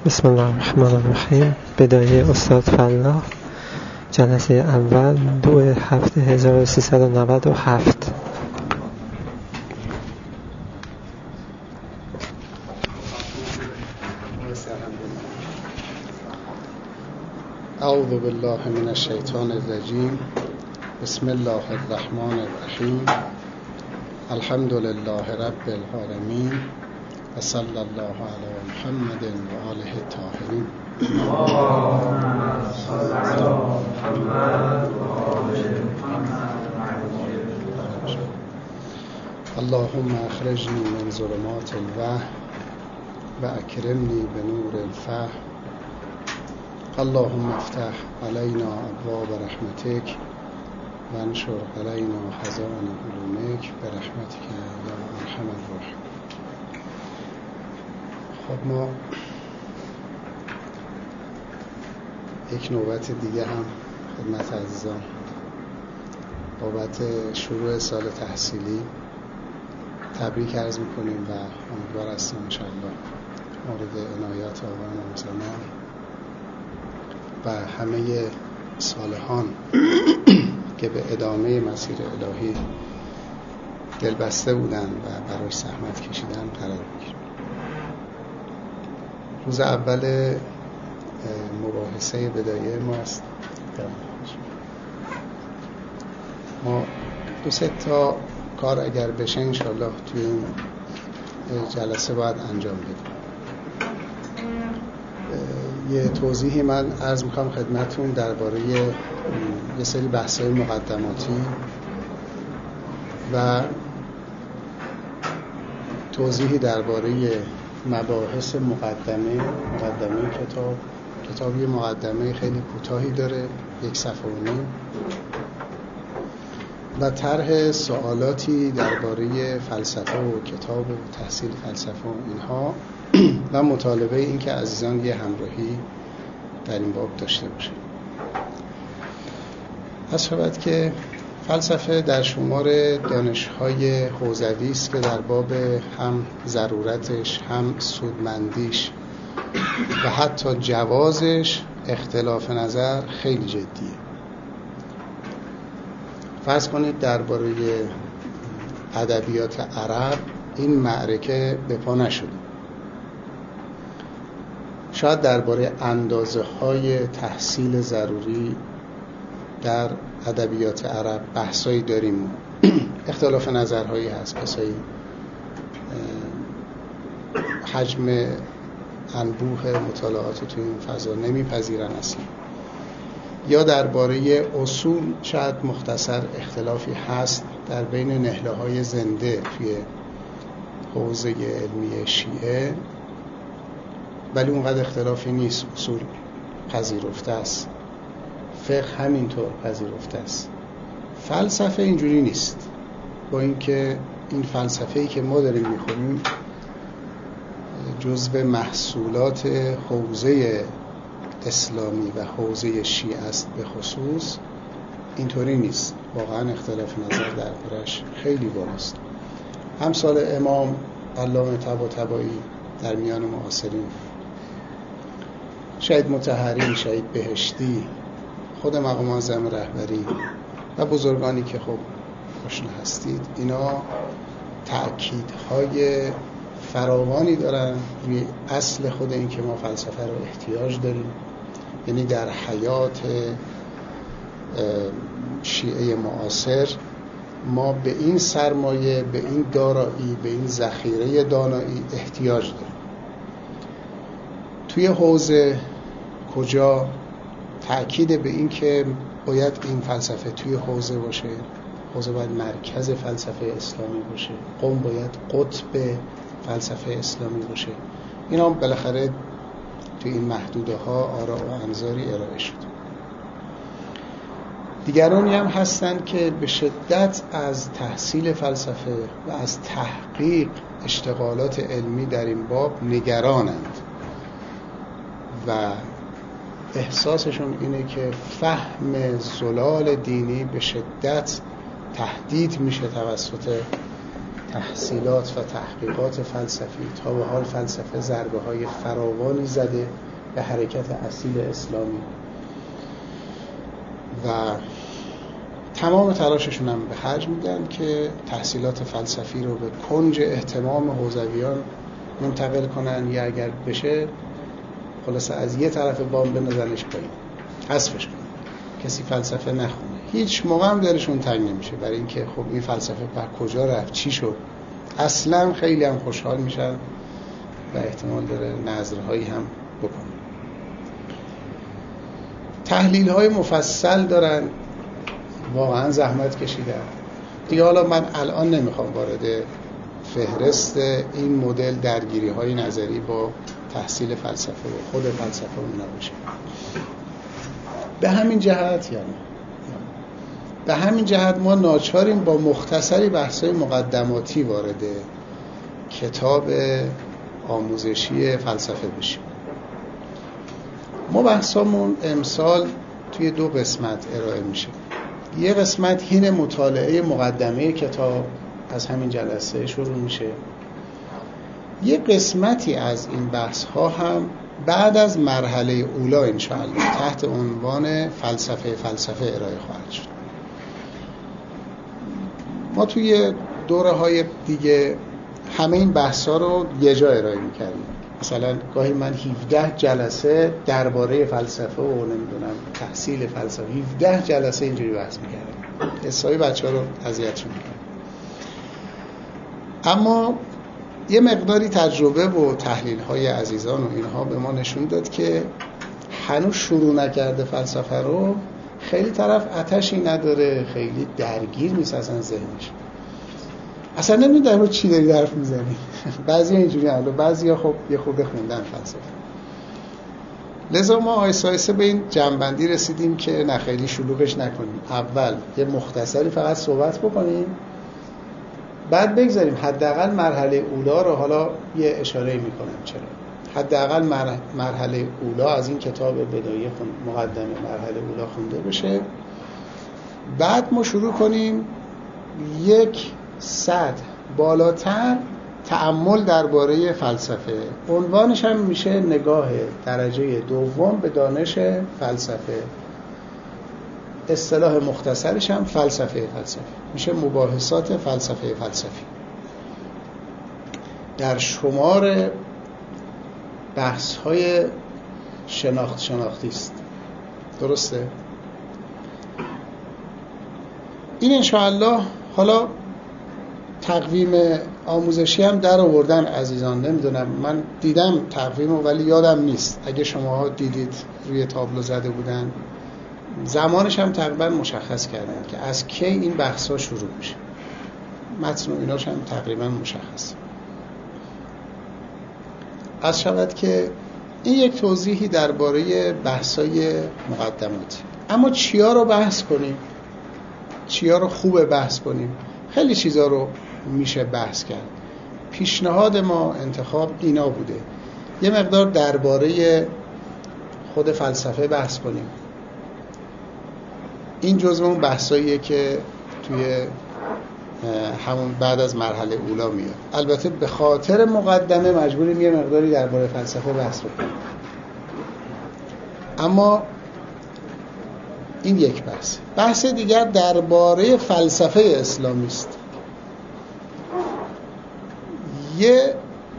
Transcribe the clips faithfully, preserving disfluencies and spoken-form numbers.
بسم الله الرحمن الرحیم. بدایه استاد فلاح، جلسه اول، دو هفته هزار و سیصد و نود و هفت. اعوذ بالله من الشیطان الرجیم. بسم الله الرحمن الرحیم. الحمد لله رب العالمین و صلی الله علی محمد و آله الطاهرین. اللهم اخرجنی من ظلمات الوهم و اکرمنی بنور الفهم. اللهم افتح علینا ابواب رحمتک و انشر علینا خزائن علومک برحمتک یا ارحم الراحمین. خب ما یک نوبت دیگه هم خدمت عزیزان بابت شروع سال تحصیلی تبریک عرض میکنیم و امیدوار هستیم انشاءالله مورد عنایت آقایان زمان و همه صالحان که به ادامه مسیر الهی دلبسته بودن و برای زحمت کشیدن قرار بگیریم. روز اول مباحثه بدایه ما است. ما دو سه تا کار اگر بشه انشاءالله توی این جلسه باید انجام بدیم. یه توضیحی من عرض میکنم خدمتون درباره یه سری بحث‌های مقدماتی و توضیحی درباره مباحث مقدمه مقدمه کتاب. کتاب یه مقدمه خیلی کوتاهی داره، یک صفحه و نیم، و طرح سوالاتی درباره فلسفه و کتاب و تحصیل فلسفه و اینها و مطالبه این که عزیزان یه همراهی در این باب داشته باشه. از شود که فلسفه در شمار دانش‌های حوزوی است که در باب هم ضرورتش، هم سودمندیش و حتی جوازش اختلاف نظر خیلی جدیه. فرض کنید درباره ادبیات عرب این معرکه به پا نشده. شاید درباره اندازه‌های تحصیل ضروری در ادبیات عرب بحثایی داریم، اختلاف نظرهایی هست، بسایی حجم انبوه مطالعات تو این فضا نمیپذیرن اصلا. یا درباره اصول شاید مختصر اختلافی هست در بین نهله‌های زنده توی حوزه علمی شیعه، ولی اونقدر اختلافی نیست، اصول پذیرفته است، فقه همینطور پذیرفته است. فلسفه اینجوری نیست، با اینکه این فلسفه‌ای که ما داریم می‌خونیم جزو محصولات حوزه اسلامی و حوزه شیعه است به خصوص، اینطوری نیست. واقعا اختلاف نظر دربارش خیلی بالاست. همسال امام علامه طباطبایی در میان معاصرین، شهید مطهری، شهید بهشتی، خود مقام معظم رهبری و بزرگانی که خب آشنا هستید، اینا تأکیدهای فراوانی دارن روی اصل خود این که ما فلسفه رو احتیاج داریم. یعنی در حیات شیعه معاصر ما به این سرمایه، به این دارایی، به این ذخیره دانایی احتیاج داریم. توی حوزه کجا تأکید به این که باید این فلسفه توی حوزه باشه، حوزه باید مرکز فلسفه اسلامی باشه، قم باید قطب فلسفه اسلامی باشه. اینا بالاخره توی این محدوده ها آراء و انظاری ارائه شد. دیگرانی هم هستند که به شدت از تحصیل فلسفه و از تحقیق اشتغالات علمی در این باب نگرانند و احساسشون اینه که فهم زلال دینی به شدت تهدید میشه توسط تحصیلات و تحقیقات فلسفی تا به حال فلسفه ضربه های فراوانی زده به حرکت اصیل اسلامی و تمام تلاششون هم به خرج میدن که تحصیلات فلسفی رو به کنج اهتمام حوزویان منتقل کنن، یا اگر بشه خلاصه از یه طرف بام بندازنش پایین، حذفش کنن، کسی فلسفه نخونه. هیچ موقع هم دلشون تنگ نمیشه برای اینکه خب این فلسفه بر کجا رفت، چی شد. اصلا خیلی هم خوشحال میشن و احتمال داره نظرهایی هم بکنن. تحلیل های مفصل دارن، واقعا زحمت کشیدن دیگه. حالا من الان نمیخوام وارد فهرست این مدل درگیری های نظری با تحصیل فلسفه و خود فلسفه رو نباشم. به همین جهت یعنی به همین جهت ما ناچاریم با مختصری بحث‌های مقدماتی وارد کتاب آموزشی فلسفه بشیم. ما بحثامون امسال توی دو قسمت ارائه میشه. یه قسمت حین مطالعه مقدمه کتاب از همین جلسه شروع میشه. یه قسمتی از این بحث ها هم بعد از مرحله اولا انشاءالله تحت عنوان فلسفه فلسفه ارائه خواهد شد. ما توی دوره های دیگه همه این بحث ها رو یه جا ارائه میکردیم. مثلا گاهی من هفده جلسه درباره فلسفه و نمیدونم تحصیل فلسفه هفده جلسه اینجوری بحث میکردم. حسابی بچه ها رو اذیتشون میکردم. اما یه مقداری تجربه و تحلیل های عزیزان و اینها به ما نشون داد که هنوز شروع نکرده فلسفه رو، خیلی طرف آتشی نداره، خیلی درگیر نیست اصلا ذهنش، اصلا نمیدونه در چی داری حرف میزنی. بعضی اینجوری هستن، بعضیا خب یه خورده خوندن فلسفه. لذا ما آیسته آیسته به این جنبندی رسیدیم که نه خیلی شلوغش نکنیم. اول یه مختصری فقط صحبت بکنیم، بعد بگذاریم حداقل مرحله اولا رو. حالا یه اشاره میکنم چرا حداقل مرحله اولا از این کتاب بدایه مقدمه مرحله اولا خونده بشه. بعد ما شروع کنیم یک سطح بالاتر تأمل درباره فلسفه. عنوانش هم میشه نگاه درجه دوم به دانش فلسفه. اصطلاح مختصرش هم فلسفه فلسفه میشه مباحثات فلسفه فلسفی. در شمار بحث‌های شناخت شناختی است. درسته؟ این انشاءالله حالا تقویم آموزشی هم در آوردن عزیزان. نمیدونم، من دیدم تقویمو ولی یادم نیست. اگه شماها دیدید روی تابلو زده بودن، زمانش هم تقریبا مشخص کردن که از کی این بحث‌ها شروع میشه. متن و ایناش هم تقریبا مشخص. از شود که این یک توضیحی درباره بحث‌های مقدماتی. اما چیا رو بحث کنیم؟ چیا رو خوبه بحث کنیم؟ خیلی چیزا رو میشه بحث کرد. پیشنهاد ما انتخاب اینا بوده. یه مقدار درباره خود فلسفه بحث کنیم. این جزء اون بحثاییه که توی همون بعد از مرحله اولا میاد. البته به خاطر مقدمه مجبوریم یه مقداری درباره فلسفه بحث بکنیم. اما این یک بحث. بحث دیگر درباره فلسفه اسلامی است. یه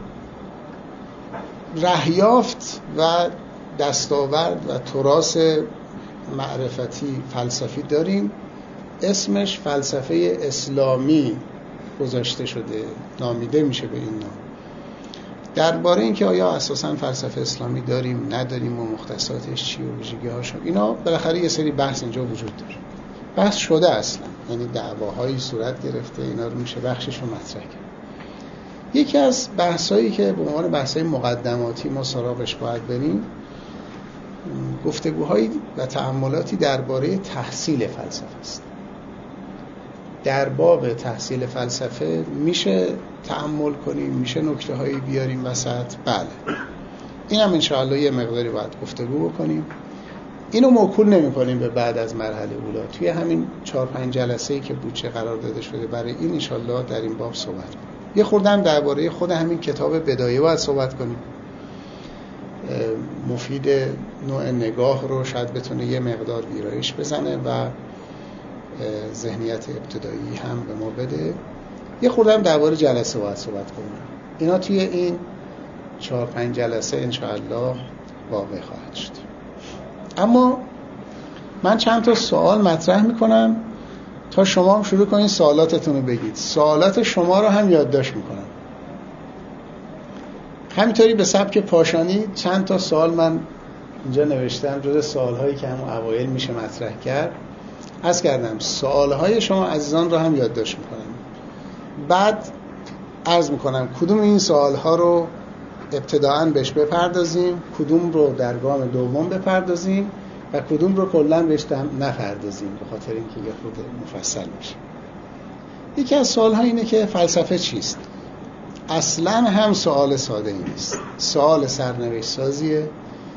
رهیافت و دستاورد و تراث معرفتی فلسفی داریم، اسمش فلسفه اسلامی گذاشته شده، نامیده میشه به این نام. درباره اینکه آیا اساساً فلسفه اسلامی داریم نداریم و مختصاتش چی و ویژگی‌هاش، اینا بالاخره یه سری بحث اینجا وجود داره. بحث شده اصلا، یعنی دعواهایی صورت گرفته، اینا رو میشه بخشش رو مطرح کرد. یکی از بحثایی که به عنوان بحثای مقدماتی ما سراغش باید بریم، گفتگوهایی و تأملاتی درباره تحصیل فلسفه است. در باب تحصیل فلسفه میشه تأمل کنیم، میشه نکته هایی بیاریم وسط. بله، این هم انشاءالله یه مقداری باید گفتگو بکنیم. اینو موکول نمی کنیم به بعد از مرحله اولا. توی همین چهار پنج جلسه‌ای که بودجه قرار داده شده برای این انشاءالله در این باب صحبت کنیم. یه خوردم درباره خود همین کتاب بدایه باید صحبت کنیم. مفید نوع نگاه رو شاید بتونه یه مقدار ویرایش بزنه و ذهنیت ابتدایی هم به ما بده. یه خوردم درباره جلسه باید صحبت کنیم. اینا توی این چهار پنج جلسه انشاءالله واقع خواهد شد. اما من چند تا سوال مطرح میکنم تا شما هم شروع کنید سوالاتتون رو بگید. سوالات شما رو هم یادداشت میکنم. همینطوری به سبک پاشانی چند تا سوال من اینجا نوشتم جز سوالهایی که همون اوایل میشه مطرح کرد. عرض کردم سوالهای شما عزیزان رو هم یادداشت میکنم. بعد عرض میکنم کدوم این سوالها رو ابتداءً بهش بپردازیم، کدوم رو در گام دوم بپردازیم و کدوم رو کلاً بهش نپردازیم به خاطر اینکه یه خود مفصل میشه. یکی از سوالها اینه که فلسفه چیست؟ اصلاً هم سوال ساده ای نیست. سوال سرنوشت سازیه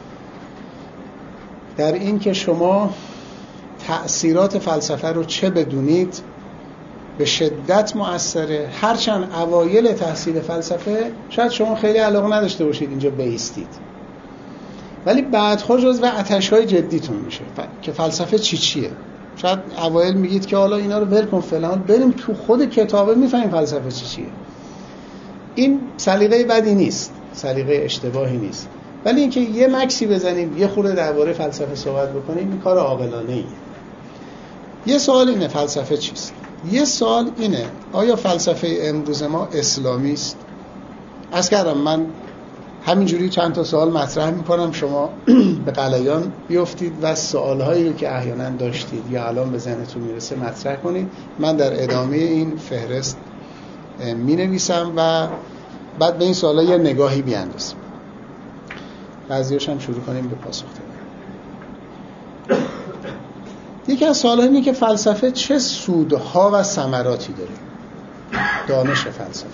در این که شما تأثیرات فلسفه رو چه بدونید به شدت مؤثره. هرچند اوایل تحصیل فلسفه شاید شما خیلی علاقه نداشته باشید اینجا بایستید، ولی بعدها جزو آتش‌های جدیتون میشه که فلسفه چی چیه. شاید اوایل میگید که حالا اینا رو ول کن فلان، بریم تو خود کتابه میفهمیم فلسفه چی چیه. این سلیقه بدی نیست، سلیقه اشتباهی نیست، ولی اینکه یه مکسی بزنیم یه خورده درباره فلسفه صحبت بکنیم این کار عاقلانه‌ایه. یه سوال اینه فلسفه چیست؟ یه سوال اینه آیا فلسفه امروز ما اسلامی است؟ عرض کردم من همینجوری چند تا سوال مطرح میکنم، شما به غلیان بیفتید و سوالهایی رو که احیانا داشتید یا الان به ذهنتون میرسه مطرح کنید. من در ادامه این فهرست می نویسم و بعد به این سوالها یه نگاهی بیاندازیم. بعضیاش هم شروع کنیم به پاسخ دادن. یکی از سوال‌ها اینه که فلسفه چه سودها و ثمراتی داره؟ دانش فلسفه.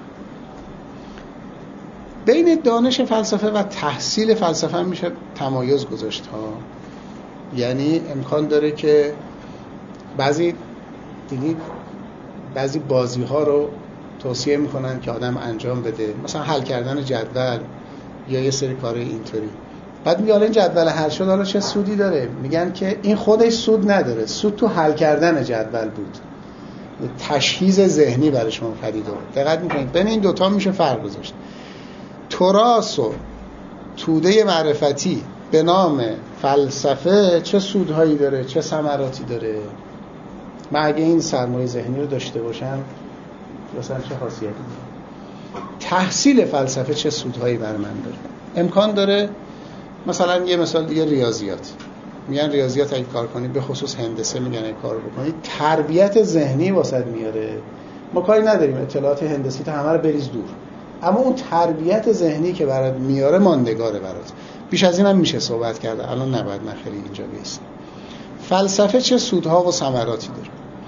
بین دانش فلسفه و تحصیل فلسفه میشه تمایز گذاشت ها. یعنی امکان داره که بعضی دیدید بعضی بازی ها رو توصیه میکنن که آدم انجام بده، مثلا حل کردن جدول یا یه سری کارهای اینطوری. بعد میگه حالا این جدول حل شد حالا چه سودی داره؟ میگن که این خودش سود نداره، سود تو حل کردن جدول بود. تشخیص ذهنی برای شما پدید آورد. دقت میکنید بین این دوتا میشه فرق گذاشت. تراث و توده معرفتی به نام فلسفه چه سودهایی داره، چه ثمراتی داره؟ من اگه این سرمایه ذهنی رو داشته باشم مثلا چه خاصیتی داره؟ تحصیل فلسفه چه سودهایی بر من داره؟ امکان داره مثلا یه مثال دیگه ریاضیات، میگن ریاضیات اگه کار کنی به خصوص هندسه میگن اگه کار بکنی تربیت ذهنی واسط میاره. ما کاری نداریم اطلاعات هندسی تا همه رو بریز دور، اما اون تربیت ذهنی که برات میاره ماندگاره برات. بیش از این هم میشه صحبت کرده، الان نباید من خیلی اینجا بیستم. فلسفه چه سودها و ثمراتی داره؟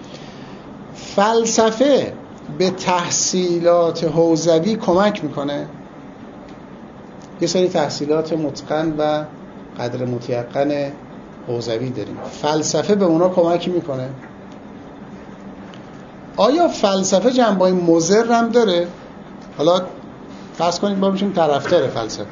فلسفه به تحصیلات حوزوی کمک میکنه. یه سری تحصیلات متقن و قدر متیقن حوزوی داریم، فلسفه به اونا کمک میکنه. آیا فلسفه جنبه‌های مضر هم داره؟ حالا فرض کنید ما میشیم طرفدار فلسفه،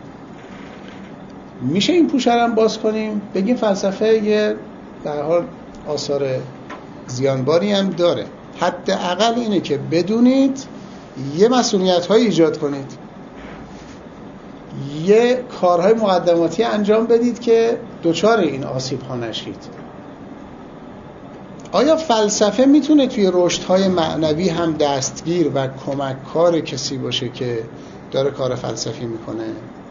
میشه این پوشه رو هم باز کنیم بگیم فلسفه یه در حال آثار زیانباری هم داره. حداقل اینه که بدونید یه مسئولیت‌های ایجاد کنید، یه کارهای مقدماتی انجام بدید که دچار این آسیب‌ها نشید. آیا فلسفه میتونه توی رشدهای معنوی هم دستگیر و کمک‌کار کسی باشه که داره کار فلسفی میکنه؟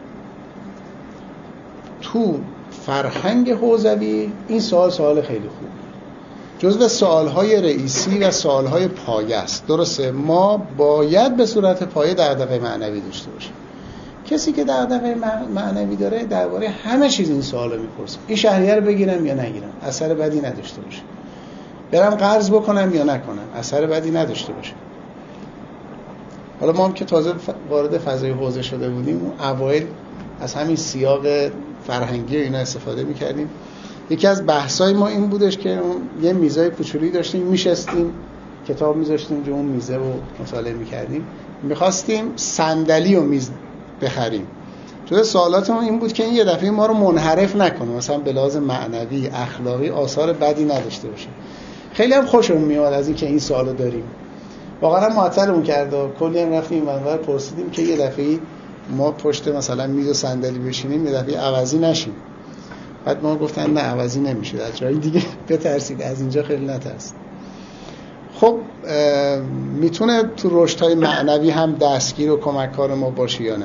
تو فرهنگ حوزوی این سوال سوال خیلی خوب، جزو سوالهای رئیسی و سوالهای پایه است. درسته ما باید به صورت پایه دغدغه معنوی داشته باشیم. کسی که دغدغه معنوی داره درباره همه چیز این سوالو میپرسه. این شهریه رو بگیرم یا نگیرم، اثر بدی نداشته باشه. برم قرض بکنم یا نکنم، اثر بدی نداشته باشه. حالا ما هم که تازه وارد فضای حوزه شده بودیم اون اوایل از همین سیاق فرهنگی و اینا استفاده میکردیم. یکی از بحثای ما این بودش که یه میزای کوچولی داشتیم میشستیم کتاب میذاشتیم اونجا اون میزه و مطالعه میکردیم. میخواستیم صندلی و میز بخریم. جز سوالاتمون این بود که این یه دفعه ما رو منحرف نکنه، مثلا به لحاظ معنوی اخلاقی آثار بدی نداشته باشه. خیلی هم خوشمون میاد از این که این سوالو داریم. واقعا معطلمون کرد و کلی هم رفتیم منور پرسیدیم که یه دفعه ما پشت مثلا میز و صندلی بشینیم یه دفعه عوضی نشیم. بعد ما گفتن نه عوضی نمیشه، از جای دیگه بترسید، از اینجا خیلی نترسید. خب میتونه تو رشدهای معنوی هم دستگیر و کمککار ما باشه یا نه؟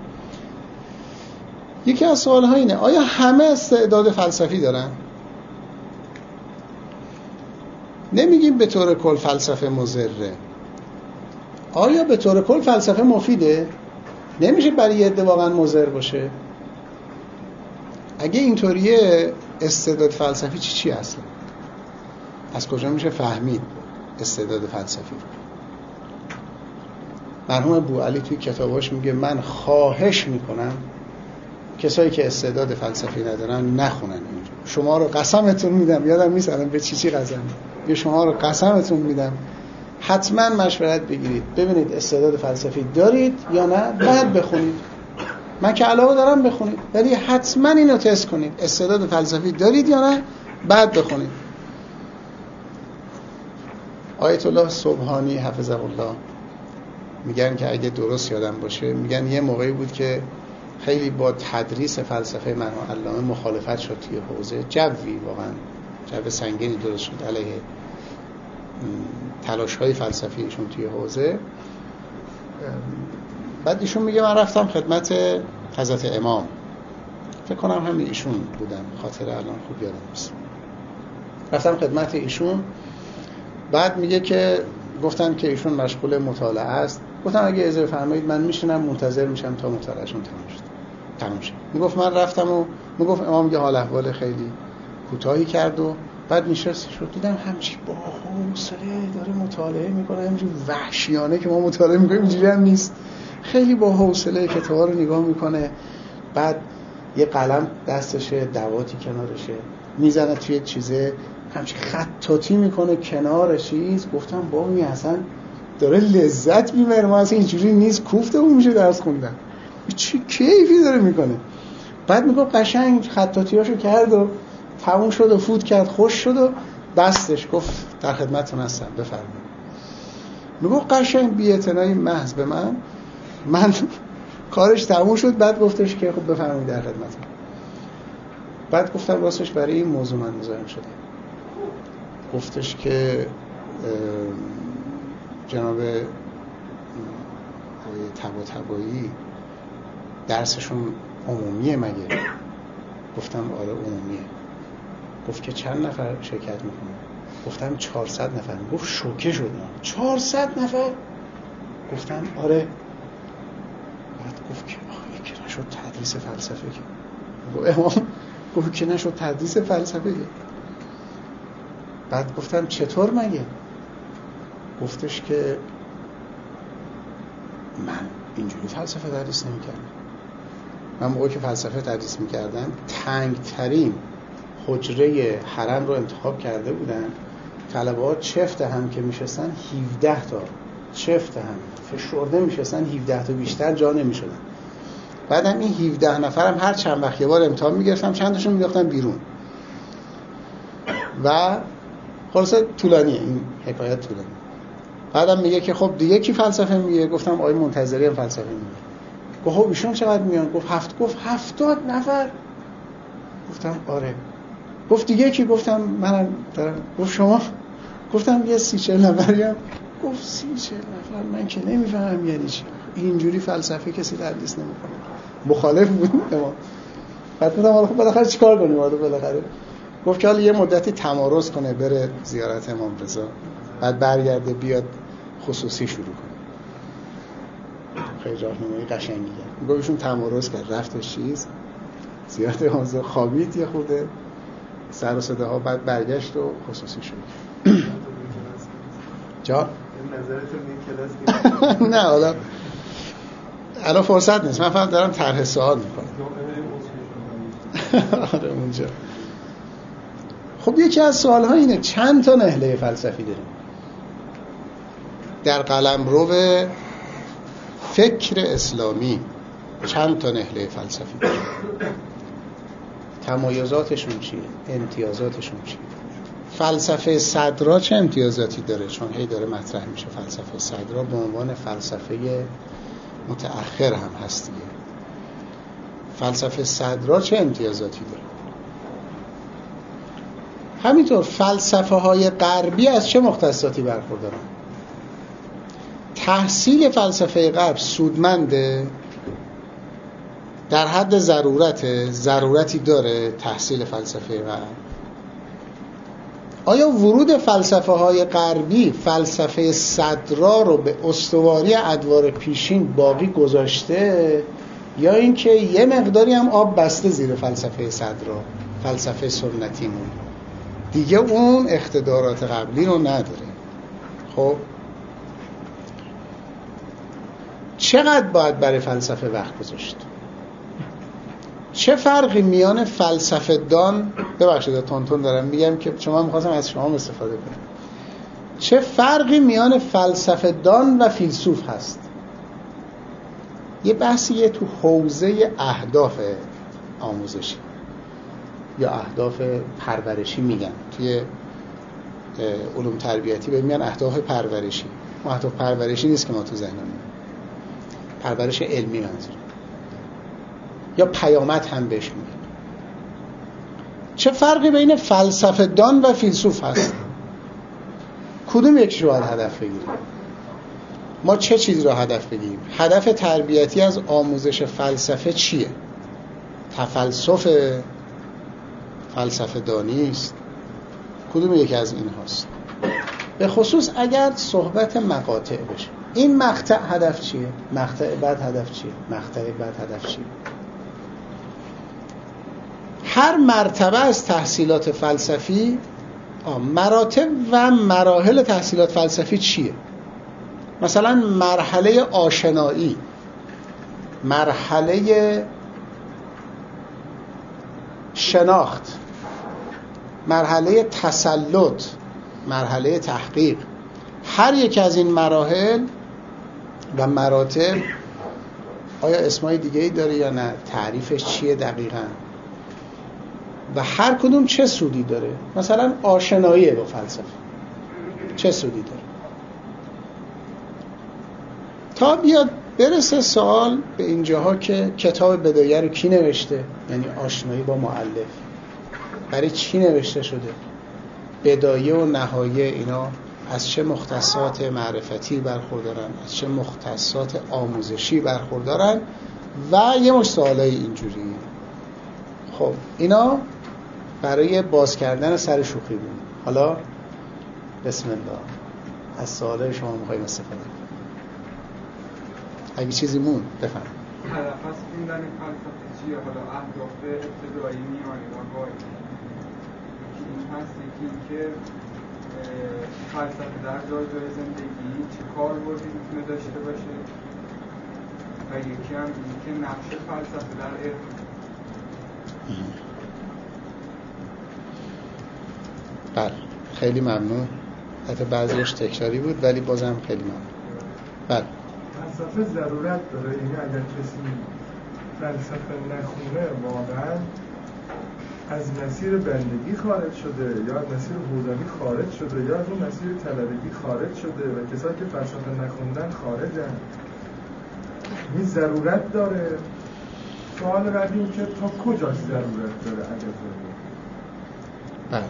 یکی از سوال‌ها اینه آیا همه استعداد فلسفی دارن؟ نمیگیم به طور کل فلسفه مضره. آیا به طور کل فلسفه مفیده؟ نمیشه برای یه عده واقعا مضر باشه. اگه اینطوریه استعداد فلسفی چی چی اصلا؟ از کجا میشه فهمید استعداد فلسفی؟ مرحوم ابوعلی توی کتاباش میگه من خواهش میکنم کسایی که استعداد فلسفی ندارن نخونن اینجا. شما رو قسمتون میدم، یادم نیست الان به چی چی قسم یا شما رو قسمتون میدم حتما مشورت بگیرید ببینید استعداد فلسفی دارید یا نه، بعد بخونید. من که علاوه دارم بخونید، ولی حتما اینو تست کنید استعداد فلسفی دارید یا نه، بعد بخونید. آیت الله سبحانی حفظه الله میگن که اگه درست یادم باشه، میگن یه موقعی بود که خیلی با تدریس فلسفه مرحوم علامه مخالفت شد توی حوزه، جوی واقعا جو سنگینی درست شد علیه تلاش‌های فلسفیشون توی حوزه. بعد ایشون میگه من رفتم خدمت حضرت امام، فکر کنم همین ایشون بودن، خاطره الان خوب یادم نیست. رفتم خدمت ایشون، بعد میگه که گفتن که ایشون مشغول مطالعه است. گفتم اگه اجازه فرمایید من میشینم منتظر میشم تا مطالعهشون تمام شد. تمام شد. میگفت من رفتم و میگفت امام یه حال احوال خیلی کوتاهی کرد و بعد نشست شد. دیدم همچی با حوصله داره مطالعه میکنه، همینجوری وحشیانه که ما مطالعه میکنیم اینجوری هم نیست. خیلی با حوصله کتابا رو نگاه میکنه. بعد یه قلم دستشه، دواتی کنارشه، میزنه توی چیزه، همچی خطاطی میکنه کنار چیز. گفتم با این اصلا داره لذت میبره، ما اصلا اینجوری نیست کوفته اون میشه درس خوندن، چی کیفی داره میکنه. بعد میگه قشنگ خطاطیاشو کرد و تموم شد و فوت کرد، خوش شد و بستش، گفت در خدمتتون هستم بفرمایید. میگه قشنگ بی‌اعتنایی محض به من من کارش تموم شد. بعد گفتش که خب بفرمایید در خدمتتون. بعد گفتم راستش برای این موضوع من مزاحم شدم. گفتش که جناب آقای طباطبایی درسشون عمومیه مگه؟ گفتم آره عمومیه. گفت که چند نفر شرکت میکنه؟ گفتم چهارصد نفر. گفت شوکه شدم. چهارصد نفر؟ گفتم آره. بعد گفت که آخه که نشد تدریس فلسفه که. گفت امام گفت که نشد تدریس فلسفه که. بعد گفتم چطور مگه؟ گفتش که من اینجوری فلسفه تدریس نمی‌کردم. من موقعی که فلسفه تدریس می‌کردم تنگ‌ترین حجره حرم رو انتخاب کرده بودن. طلبه‌ها چفت هم که میشستن هفده تا چفت هم فشرده میشستن، هفده تا بیشتر جا نمیشدن. بعدم این هفده نفرم هر چند وقت یه بار امتحان میگرفتم، چندشون مینداختن بیرون و خلاصه طولانیه این حکایت طولانی. بعدم میگه که خب دیگه کی فلسفه میگه؟ گفتم آقای منتظری هم فلسفه میگه. گفت خب ایشون چقدر میان؟ گفت هفت. گفت هفتاد نفر. گفتم آره. گفت دیگه کی؟ گفتم منم دارم. گفت شما؟ گفتم یه سی چهل نفریم. گفت سی چهل نفر من که نمیفهمم یعنی چی. اینجوری فلسفه کسی تدریس نمیکنه. مخالف بود ما. بعد گفتم حالا خب بالاخره چیکار کنیم؟ حالا بالاخره گفت که حالا یه مدتی تمارض کنه، بره زیارت امام رضا، بعد برگرده بیاد خصوصی شروع کنه. خیلی راهنمایی قشنگی کرد. گفت ایشون تمارض کرد، رفتش چیز زیارت امام رضا، خوابید یه خورده، سر و صداها، بعد برگشت و خصوصی شروع کرد. جا نظرتون این کلاس نه حالا الان فرصت نیست، من فقط دارم طرح سوال میکنم. آره اونجا. خب یکی از سوال‌ها اینه چند تا نهله فلسفی داریم؟ در قلمرو فکر اسلامی چند تا نهله فلسفی داره. تمایزاتشون چیه؟ امتیازاتشون چیه؟ فلسفه صدرا چه امتیازاتی داره؟ چون هی داره مطرح میشه فلسفه صدرا به عنوان فلسفه متأخر هم هست دیگه. فلسفه صدرا چه امتیازاتی داره؟ همینطور فلسفه های غربی از چه مختصاتی برخوردارن؟ تحصیل فلسفه غرب سودمنده؟ در حد ضرورت ضرورتی داره تحصیل فلسفه غرب؟ آیا ورود فلسفه های غربی فلسفه صدرا رو به استواری ادوار پیشین باقی گذاشته یا اینکه یه مقداری هم آب بسته زیر فلسفه صدرا، فلسفه سنتیمون دیگه اون اقتدارات قبلی رو نداره؟ خب چقدر باید برای فلسفه وقت گذاشت؟ چه فرقی میان فلسفه دان، ببخشید تونتون دارم میگم که شما میخواستم از شما استفاده کنم، چه فرقی میان فلسفه دان و فیلسوف هست؟ یه بحثیه تو حوزه اهداف آموزشی یا اهداف پرورشی میگن، توی علوم تربیتی به میگن اهداف پرورشی. اهداف پرورشی نیست که ما تو ذهنمون، پرورش علمی منظور، یا پیامد هم بهش میگن. چه فرقی بین فلسفه دان و فیلسوف هست؟ کدوم یکیش رو باید هدف بگیریم؟ ما چه چیز رو هدف بگیریم؟ هدف تربیتی از آموزش فلسفه چیه؟ تفلسف، فلسفه دانی است؟ کدوم یکی از این هاست؟ به خصوص اگر صحبت مقاطع بشه، این مقطع هدف چیه؟ مقطع بعد هدف چیه؟ مقطع بعد هدف چیه؟ هر مرتبه از تحصیلات فلسفی، مراتب و مراحل تحصیلات فلسفی چیه؟ مثلا مرحله آشنایی، مرحله شناخت، مرحله تسلط، مرحله تحقیق. هر یک از این مراحل و مراتب آیا اسمای دیگه‌ای داره یا نه؟ تعریفش چیه دقیقاً؟ و هر کدوم چه سودی داره؟ مثلا آشنایی با فلسفه چه سودی داره؟ تا بیاد برسه سوال به اینجاها که کتاب بدایه رو کی نوشته؟ یعنی آشنایی با مؤلف برای چی نوشته شده؟ بدایه و نهایه اینا از چه مختصات معرفتی برخوردارن؟ از چه مختصات آموزشی برخوردارن؟ و یه مشت سوالای اینجوری. خب اینا برای باز کردن سر شوخی بود. حالا بسم الله از سوالای شما میخوایم استفاده کنیم. اگه چیزی مون بفهم. هدف از خوندن فلسفه چیه؟ حالا اهداف ابتدایی میانی و باید این هست یکی که فلسفه در جای جای زندگی چه کاربردی میتونه داشته باشه و یکی هم این که نقش فلسفه در علم. بله خیلی ممنون. حتی بعضیش تکراری بود ولی بازم خیلی ممنون. بله فلسفه ضرورت داره، یعنی اگر کسی فلسفه نخونه واقعا از مسیر بندگی خارج شده یا از مسیر بودانی خارج شده یا از اون مسیر طلبگی خارج شده و کسایی که فلسفه نخوندن خارجن. این ضرورت داره. سوال بعدی این که تا کجاش ضرورت داره؟ اگر ضرورت بله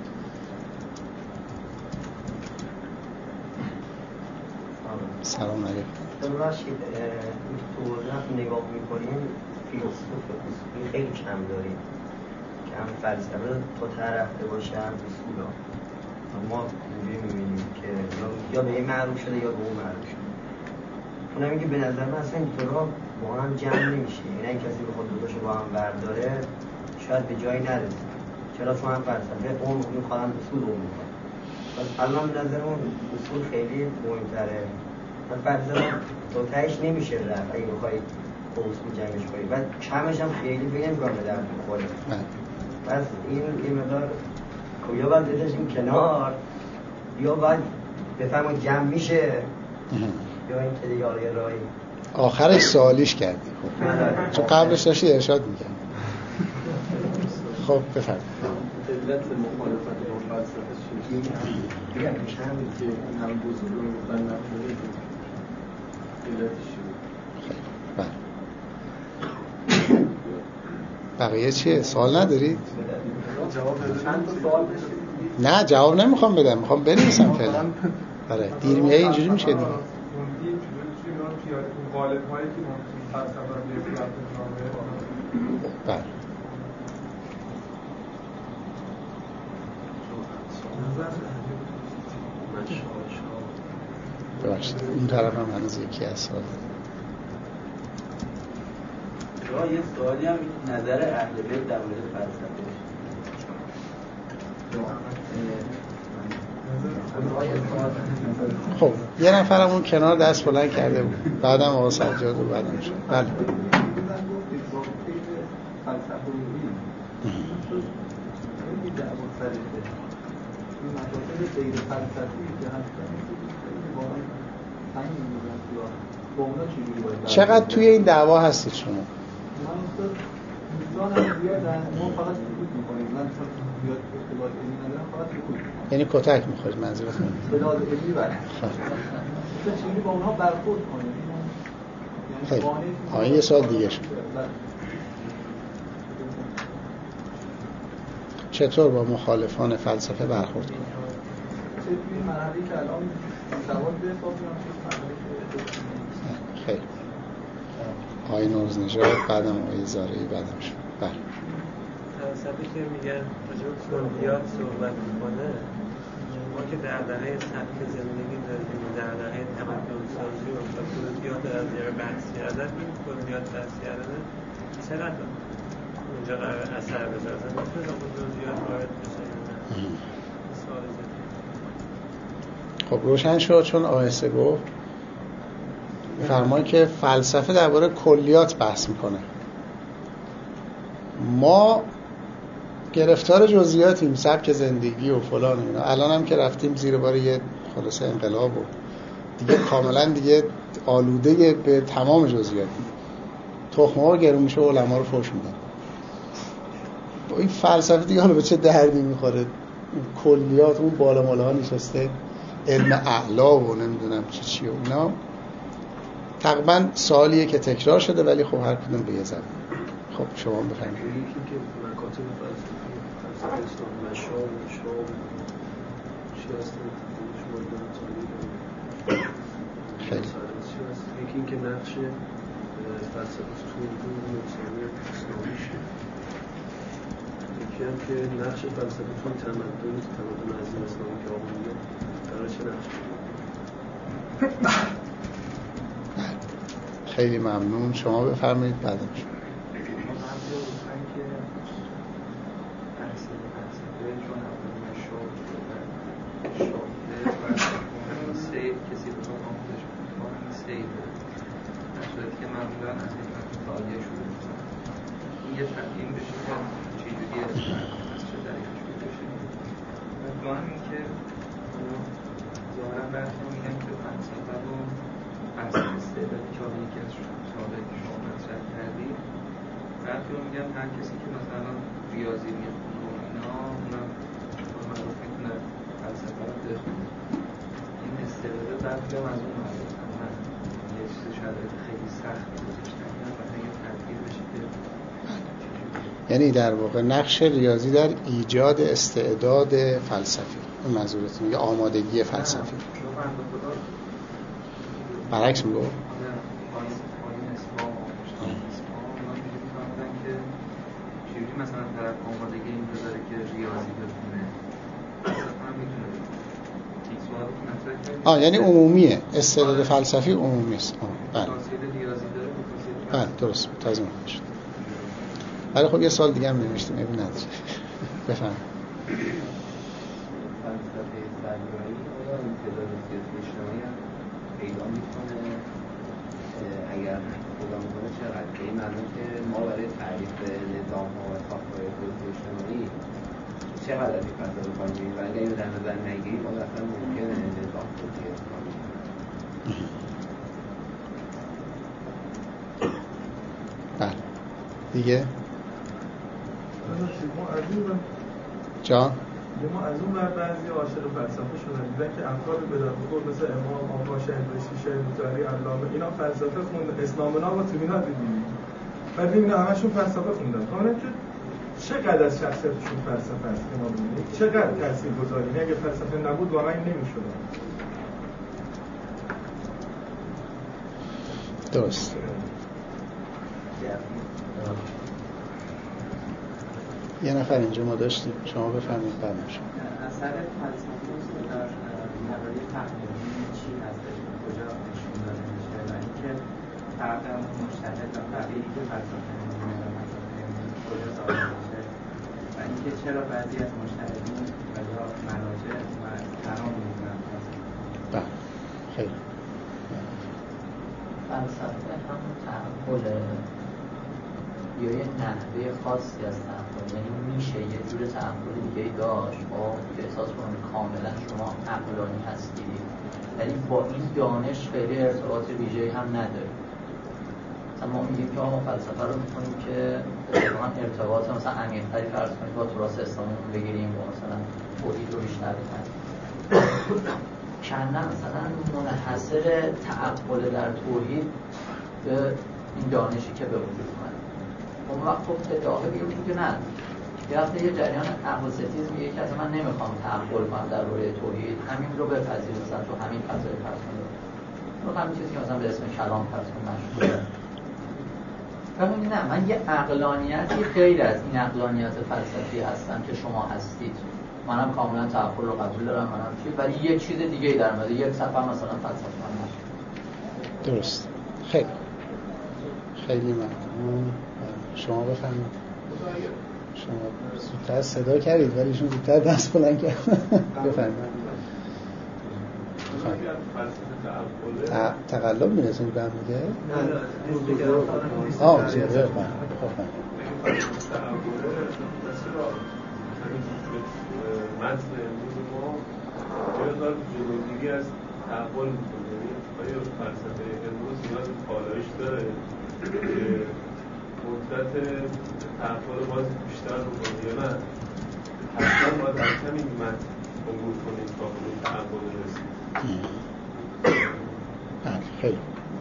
سلام علیکم. ببخشید تو وقتی نگاه میکنیم فیلسوف اصولی خیلی کم داریم، کم فلسفه تا طرفته باشه هم اصولا ما اینجوری میبینیم که یا به این معروف شده یا به اون معروف شده. اونم میگه به نظر من اصلا اینطورا با هم جمع نمیشه، یعنی این کسی به خود دوتاشو با هم برداره شاید به جایی نرسه. چرا؟ چون هم فلسفه اون میخوادن اصول اون میخواد. پس الان به نظر اون اصول خیلی مهمتره. من فلسفه تو تهش نمیشه رفت اگه بخوایی با اصول جمعش کنی و کمش هم خیلی بگم کنم به درد بخوره. پس این یه مقدار یا باید بذاریم کنار یا باید بفهمون جمع میشه یا این که دیگه آره راهی آخرش سوالیش کردی. خب چون قبلش داشتی ارشاد می‌کردی. خب بفرمایید. علت مخالفت با فلسفه چیه؟ دیگه چند که هم بزرگ رو گفتن نفره علتش چیه؟ بله. بقیه چیه؟ سوال ندارید؟ جواب چند تا سوال بشه؟ نه جواب نمیخوام بدم، میخوام بنویسم فعلا. آره دیر میای اینجوری میشه دیگه. اون این چیزی اون غالب هایی که فلسفه رو بیاد بله. ببخشید اون طرف هم هنوز یکی از سوال راه یه سوالی هم نظر اهل بیت در مورد فلسفه. خب یه نفرم اون کنار دست بلند کرده بود، بعدم آقا سجاد و بعدم شد. بله چقدر توی این دعوا هستید شما؟ من دوستان هم زیادن، ما فقط سکوت میکنیم. من زیاد اطلاعات علمی ندارم، فقط سکوت میکنیم. یعنی کتک میخورید منظورتون؟ اطلاعات علمی بله. تو چجوری با اونها برخورد کنیم؟ خیلی آه یه سوال دیگه شد. چطور با مخالفان فلسفه برخورد کنیم؟ چه توی مرحله‌ای که الان سوال به حساب میاد چه مرحله‌ای که خیلی آقای نوزنژاد بعدم آقای زارعی بعدم شد. بله فلسفه که میگن راجع به کلیات صحبت میکنه، ما که در دهه سبک زندگی داریم، در دهه تمدن سازی و کلیات از یه بحث کردن، این کلیات بحث کردن چقدر اونجا قرار اثر بذاره؟ میتونه با جزئیات وارد بشه یا نه؟ سوال جدی. خب روشن شد چون آهسته گفت فرمایی که فلسفه درباره کلیات بحث میکنه. ما گرفتار جزئیاتیم، سبک زندگی و فلان اینا. الان هم که رفتیم زیر بار یه خلاصه انقلاب و دیگه کاملا دیگه آلوده به تمام جزئیاتیم. تخمه ها گرون میشه و علما رو فوش میدن. با این فلسفه دیگه حالا به چه دردی میخوره؟ کلیات اون بالا مالا ها نشسته علم اعلا و نمیدونم چی چی و اینا. تقریبا سوالیه که تکرار شده ولی خب هر کدوم به یه زبان. خب شما بفرمایید. یکی که مکاتب فلسفی فلسفه اسلام مشاب مشاب چی هستن شما دارم تاریخ خیلی یکی این که نقش فلسفه تو علوم انسانی اسلامیشه، یکی هم که نقش فلسفه تو تمدن تمدن عظیم اسلامی که آقا میگه قرار چه نقش خیلی ممنون. شما بفرمایید بعدش. کسی بخواد آموزش بکنه سیده در صورتی که معمولا از این مطالعه شروع میکنه این یه تقییم بشه که چیزی از چه دریق شروع بشه و دو هم این که ظاهرا برخی میگن که فلسفه رو فلسفه استعدادی که حالا یکی از سوالایی که شما مطرح کردید برخی رو میگن هر کسی که مثلا ریاضی میخونه و اینا اونم معروف میتونه فلسفه رو بخونه. این استعداد برخی هم از اون معروفن من یه چیز شرایط خیلی سخت گذاشتن و اگه تدبیر بشه که یعنی در واقع نقش ریاضی در ایجاد استعداد فلسفی، این منظورتون یا آمادگی فلسفی؟ برعکس میگو؟ پایین اسلام اونا میگه میفهمدن که چجوری مثلا طرف آمادگی این داره که ریاضی بخونه مثلا میتونه آه یعنی عمومیه، استعداد فلسفی عمومی است. بله بله درست تازه مفهوم شد. ولی خب یه سوال دیگه هم نمیشتیم ابی نداره. بفهم فلسفه سرگرایی آیا امتداد سیاسی اجتماعی هم پیدا میکنه؟ اگر پیدا میکنه چقدر؟ که این معنی که ما برای تعریف نظام ها و ساختار سیاسی اجتماعی چقدر از این فلسفه کنیم و اگر این در نظر نگیریم آیا اصلا ممکنه نظام توضیح کنیم؟ بله دیگه جان ما از اون بر بعضی عاشق فلسفه شدن دیدن که افراد به در بخور مثل امام آقا شهربشتی شهربزاری علامه اینا فلسفه خوندن اسلامنا با تو اینا دیدیم بعد این همشون فلسفه خوندن حالا که چقدر از شخصیتشون فلسفه است که ما ببینیم چقدر تاثیر گذاری اگه فلسفه نبود واقعا این نمی‌شد درست یه نفر اینجا ما داشتیم شما بفرمایید بعد میشه اثر فلسفه در نظریه تقلیدی چی هستش کجا نشون داده میشه و اینکه فرق مشترک و فرقی که فلسفه نمی‌دونه کجا ظاهر میشه و اینکه چرا بعضی از مشترکین و یا مراجع و تمام می‌کنن بله خیلی فلسفه هم تعقل یا یه نحوه خاصی از تعقل یعنی میشه یه جور تعقل دیگه داشت با که احساس کنم کاملا شما عقلانی هستید ولی با این دانش خیلی ارتباط ویژه‌ای هم نداره. مثلا ما میگیم که ما فلسفه رو میکنیم که اتفاقا ارتباط مثلا عمیق‌تری فرض کنید با تراث اسلامی بگیریم و مثلا توحید رو بیشتر بکنیم کندن مثلا منحصر تعقل در توحید به این دانشی که به وجود اومده. اون وقت خب ادعا بگیم که نه یه وقت یه جریان عقل ستیز میگه که اصلا من نمیخوام تعقل کنم در روی توحید همین رو بپذیرم مثلا تو همین فضای فرض کنم رو همین چیزی که مثلا به اسم کلام فرض کنم مشهوره ببینید نه من یه عقلانیتی غیر از این عقلانیت فلسفی هستم که شما هستید منم کاملا تعقل رو قبول دارم منم چی ولی یه چیز دیگه ای در اومده یک صفحه مثلا فلسفه من نشه درست خیلی خیلی ممنون شما بفرمایید شما زودتر صدا کردید ولی شما زودتر دست بلند کرد بفرمایید تقلب میرسونید به هم دیگه؟ آه زیاده بفرمایید متن امروز ما مقدار جلوگیری از تحول میکنه آیا فلسفه امروز نیاز پالایش داره که مدت تحول باز بیشتر بکنه یا نه حتما باید از همین متن عبور کنیم تا به تحول رسید خیلی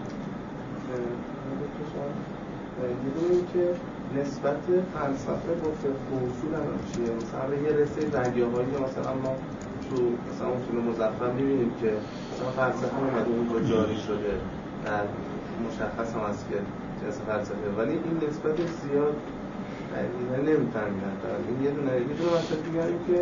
یه دونه که نسبت فلسفه با فقه و اصول هم چیه مثلا یه رسه دریاهایی که مثلا ما تو مثلا اصول مظفر می‌بینیم که مثلا فلسفه اومده اونجا جاری شده در مشخص هم هست که جنس فلسفه ولی این نسبت زیاد دقیقا نمی‌فهمیدن این یه دونه یه دونه مثلا می‌گیم که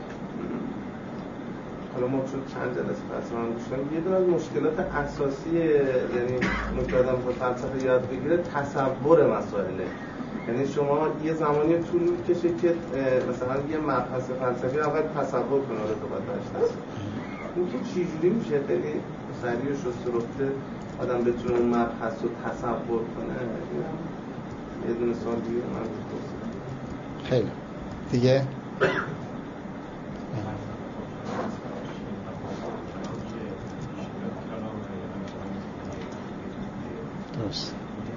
حالا ما چون چند جلسه فلسفه هم گوش کردیم یه دونه از مشکلات اساسی یعنی نکته آدم با فلسفه یاد بگیره تصور مسائله یعنی شما یه زمانی طول می‌کشه که مثلا یه مبحث فلسفی اول تصور کنه رو تو باید داشته این که چجوری میشه خیلی سریع و شست و رفته آدم بتونه اون مبحث رو تصور کنه یه دونه سوال دیگه من بپرسم خیلی دیگه درست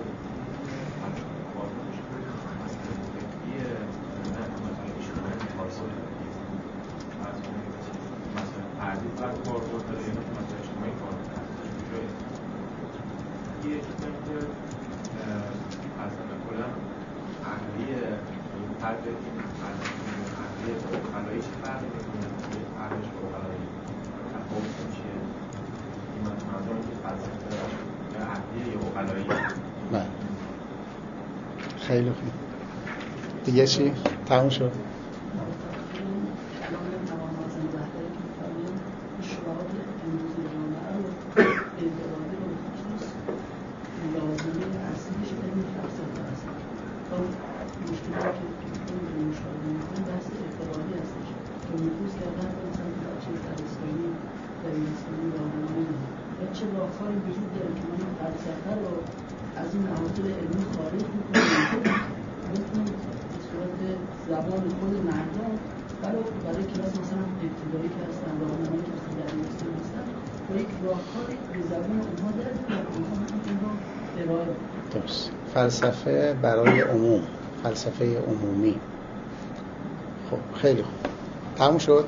خیلی خوب دیگه چی؟ تموم شد چه راهکاری وجود داره که ما فلسفه رو از این معادل علمی خارج میکنیم بتونیم به صورت زبان خود مردم برای برای کلاس مثلا ابتدایی که هستن راهنمایی که هستن در اینستان هستن با یک راهکاری به زبان اونها در بیاد اونها این رو ارائه بدن. درست. فلسفه برای عموم، فلسفه عمومی. خب خیلی خوب. تموم شد؟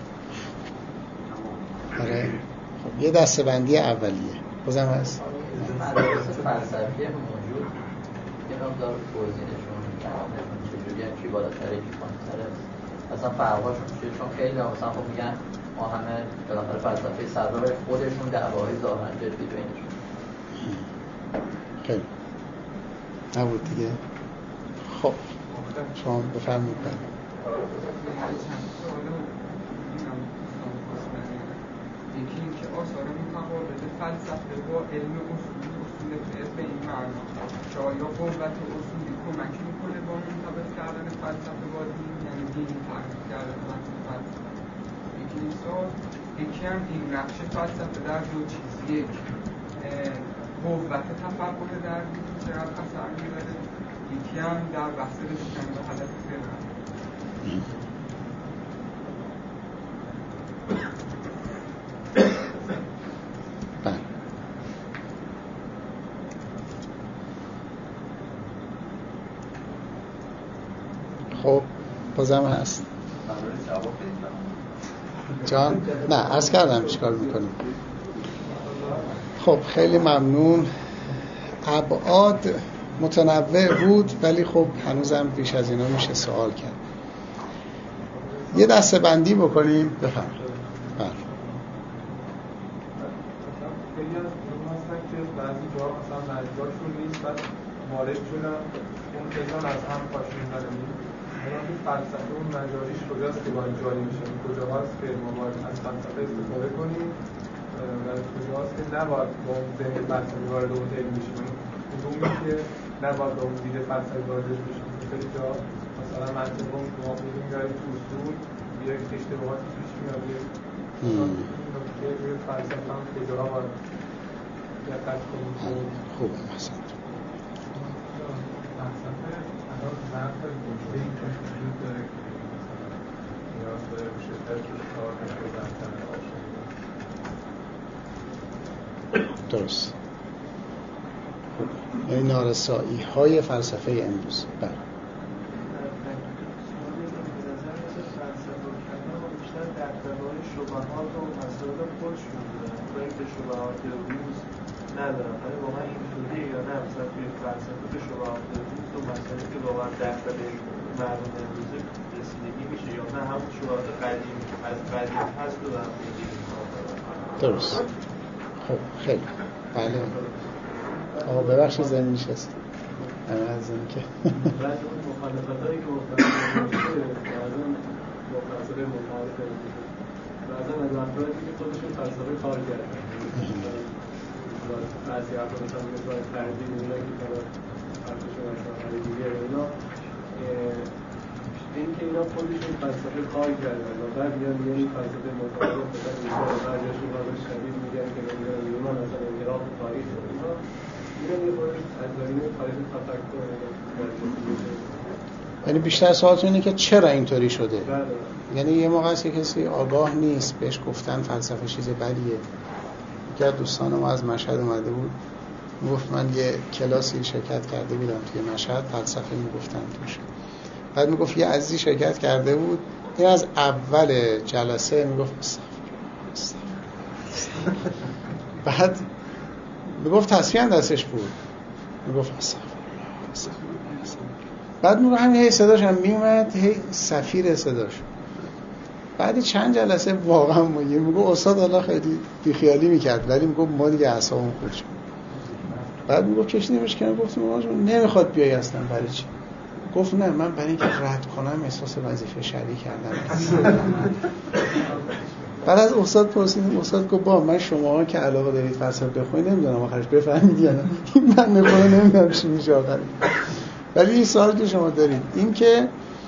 آره. خب یه دسته‌بندی اولیه بازم هست؟ مدارس فلسفی موجود یه مقدار توضیحشون چجوری هم چی بالاتره کی پایین‌تره اصلا فرقاشون چیه؟ چون خیلی هم مثلا خب میگن ما همه بالاخره فلسفه سرور خودشون دعواهای ظاهرا جدی بینشون. خیلی نبود دیگه. خب شما بفرمایید. یکی این که آثار متقابل فلسفه با علم اصولی اصول فقه به این معنا که آیا قوت اصولی کمکی میکنه با منطبق کردن فلسفه با دین، یعنی دینی تحقیق کردن فلسفه. یکی این سال یکی هم این نقش فلسفه در دو چیز، یک قوت تفکر در دین چقدر اثر میبره، یکی هم در بحث رسیدن به هدف فقه. خب بازم هست جان؟ نه عرض کردم چیکار میکنیم. خب خیلی ممنون. ابعاد متنوع بود ولی خب هنوزم بیش از اینا میشه سوال کرد. یه دسته بندی بکنیم. بفرمایید. بله. خیلی از اون هستن که بعضی جا مثلا مجبورشون نیست بعد وارد شدن اون کسان از هم پاشون نداریم. اون که فلسفه اون مجاریش کجاست که باید جاری میشه، کجا هست که ما باید از فلسفه استفاده کنیم و کجا هست که نباید با اون ذهن فلسفه وارد اون علم بشیم، کدومی که نباید با اون دید فلسفه وارد بشیم. خیلی جا مثلا منطق اون که ما بودیم گاهی تو اصول یک اشتباهاتی پیش میاد، یک فلسفه هم کجاها باید دقت کنیم. خوبه مثلا فلسفه الان ظرف گفته‌ای که وجود داره که نیاز داره به شکل کار نشدن درست. این نارسایی های فلسفه امروز. بله. بیشتر دغدغه‌های شبهات و مسائل خودشون دارن تا اینکه شبهات روز ندارن. ولی واقعا اینجوریه یا نه؟ مثلا توی فلسفه به شبهات روز و مسائلی که واقعا دغدغه مردم امروزه رسیدگی میشه یا نه همون شبهات قدیم از قدیم هست و هم درست. خب خیلی بله. آقا ببخشید زمین نشست همه از این که بعد اون مخالفت هایی که مخالفت میشه بعضا با فلسفه مخالف بعضا از افرادی که خودشون فلسفه کار کردن بعضی افراد مثلا مثل تردید اونایی که طرف حرفشون اصلا دیگه اینا این که اینا خودشون فلسفه کار کردن و بعد میان میان این فلسفه مخالف مثلا اینجا بعضیشون رو شدید میگن که نمیدونم یونان مثلا انقراض تاریخ اینا میگن یه خودش از زمینه تاریخ تفکر یعنی بیشتر سوالتون اینه که چرا اینطوری شده. بله. یعنی یه موقع است که کسی آگاه نیست بهش گفتن فلسفه چیز بدیه. یکی از دوستان ما از مشهد اومده بود گفت من یه کلاسی شرکت کرده بودم توی مشهد فلسفه میگفتن توش. بعد میگفت یه عزیزی شرکت کرده بود این از اول جلسه میگفت استغفر بعد میگفت تصفیه دستش بود میگفت استغفر بعد میگفت همین هی صداش هم میومد هی سفیر صداش. بعد چند جلسه واقعا میگه میگه استاد الله خیلی بیخیالی میکرد ولی میگه ما دیگه اعصابمون خورد شد. بعد میگه کشیدیمش کنار گفتم آقا نمیخواد بیای اصلا برای چی؟ گفت نه من برای اینکه رد کنم احساس وظیفه شرعی کردم. بعد از استاد پرسیدم استاد گفت با من شماها که علاقه دارید فلسفه بخونید نمیدونم آخرش بفهمید یا نه. من نمیدونم نمیدونم چی میشه آخرش. ولی این سوال که شما دارید این که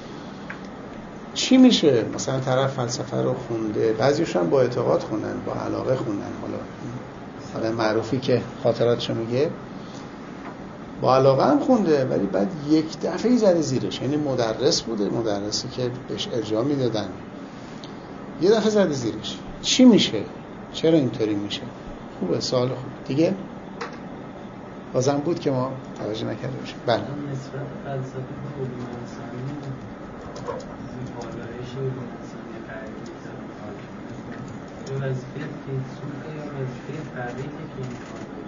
چی میشه مثلا طرف فلسفه رو خونده بعضیشون هم با اعتقاد خوندن با علاقه خوندن حالا حالا معروفی که خاطراتشو میگه با علاقه هم خونده ولی بعد یک دفعه زده زیرش یعنی مدرس بوده مدرسی که بهش ارجاع میدادن یه دفعه زده زیرش چی میشه چرا اینطوری میشه؟ خوبه، سوال خوب. دیگه بازم بود که ما توجه نکرده باشیم. بله. نسبت فلسفه به علوم انسانی بالایش علوم انسانی غربی به وظیفه فیلسوفه یا وظیفه فردی که این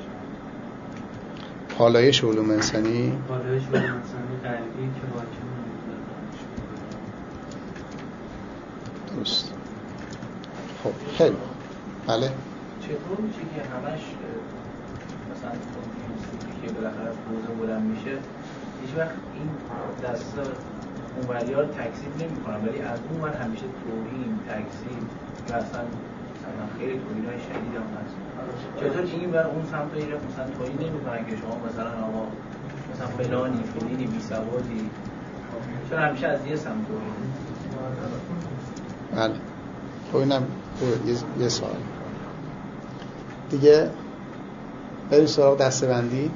پالایش علوم انسانی پالایش علوم انسانی غربی که حاکم درست. خب خیلی بله. چطور میشه که همش مثلا که بالاخره حوزه بلند میشه هیچ وقت این دستا اونوریا رو تکذیب نمی‌کنن، ولی از اون ور همیشه توهین، تکذیب و اصلا مثلا خیلی توهین‌های شدید هم هست. چطور که این ور اون سمت این رو مثلا توهین نمی‌کنن که شما مثلا آقا مثلا فلانی فلانی بی‌سوادی، چرا همیشه از یه سمت توهین؟ بله. خب اینم یه, یه سوال دیگه. بریم سراغ دسته‌بندی.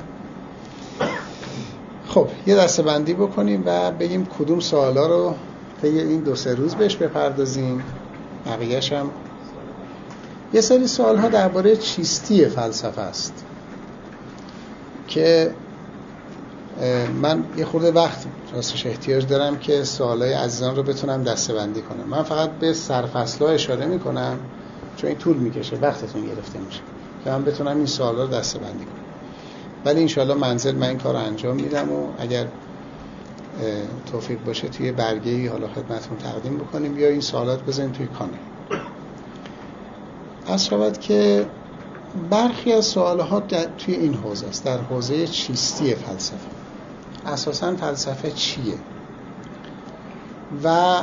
خب یه دسته‌بندی بکنیم و بگیم کدوم سوالا رو طی این دو سه روز بهش بپردازیم. بقیه‌اش هم یه سری سوال‌ها درباره چیستی فلسفه است که من یه خورده وقت راستش احتیاج دارم که سوالای عزیزان رو بتونم دسته‌بندی کنم. من فقط به سرفصل‌ها اشاره می‌کنم چون این طول می‌کشه، وقتتون گرفته میشه که من بتونم این سوالا رو دسته‌بندی کنم. ولی انشالله منزل من این کار رو انجام میدم و اگر توفیق باشه توی برگه‌ای حالا خدمتتون تقدیم بکنیم یا این سوالات بزنیم توی کانال. از شود که برخی از سوال‌ها توی این حوزه است، در حوزه چیستی فلسفه. اساساً فلسفه چیه؟ و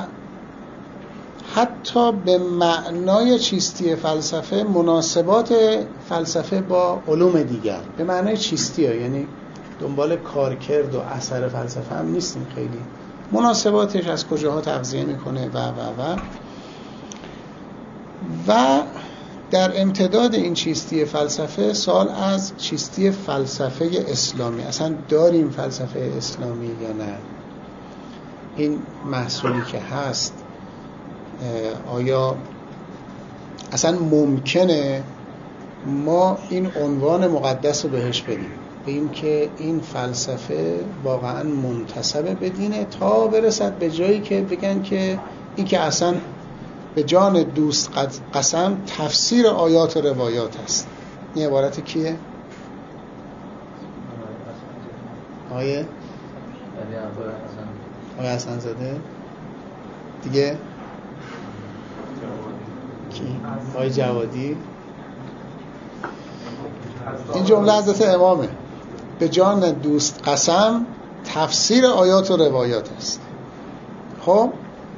حتی به معنای چیستی فلسفه مناسبات فلسفه با علوم دیگر به معنای چیستی ها، یعنی دنبال کارکرد و اثر فلسفه هم نیستیم، خیلی مناسباتش از کجاها تغذیه میکنه و و و و در امتداد این چیستی فلسفه سوال از چیستی فلسفه اسلامی، اصلا داریم فلسفه اسلامی یا نه؟ این محصولی که هست آیا اصلا ممکنه ما این عنوان مقدس رو بهش بدیم، بگیم که این فلسفه واقعا منتسب به دینه تا برسد به جایی که بگن که این که اصلا به جان دوست قسم تفسیر آیات و روایات است. این عبارت کیه؟ آیه؟ آیه حسن زاده. دیگه کی؟ آیه جوادی. این جمله حضرت امامه، به جان دوست قسم تفسیر آیات و روایات است. خب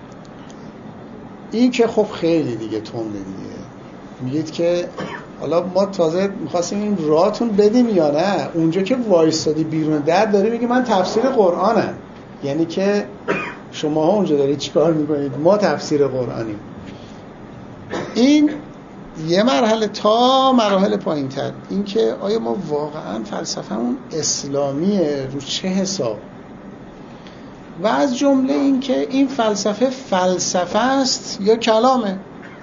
این که خب خیلی دیگه تنده دیگه. میگید که حالا ما تازه میخواستیم این راهتون بدیم یا نه؟ اونجا که وایستادی بیرون در داری میگی من تفسیر قرآنم، یعنی که شماها اونجا دارید چیکار میکنید؟ ما تفسیر قرآنیم. این یه مرحله تا مراحل پایین تر، این که آیا ما واقعا فلسفه‌مون اسلامیه رو چه حساب؟ و از جمله این که این فلسفه فلسفه است یا کلامه.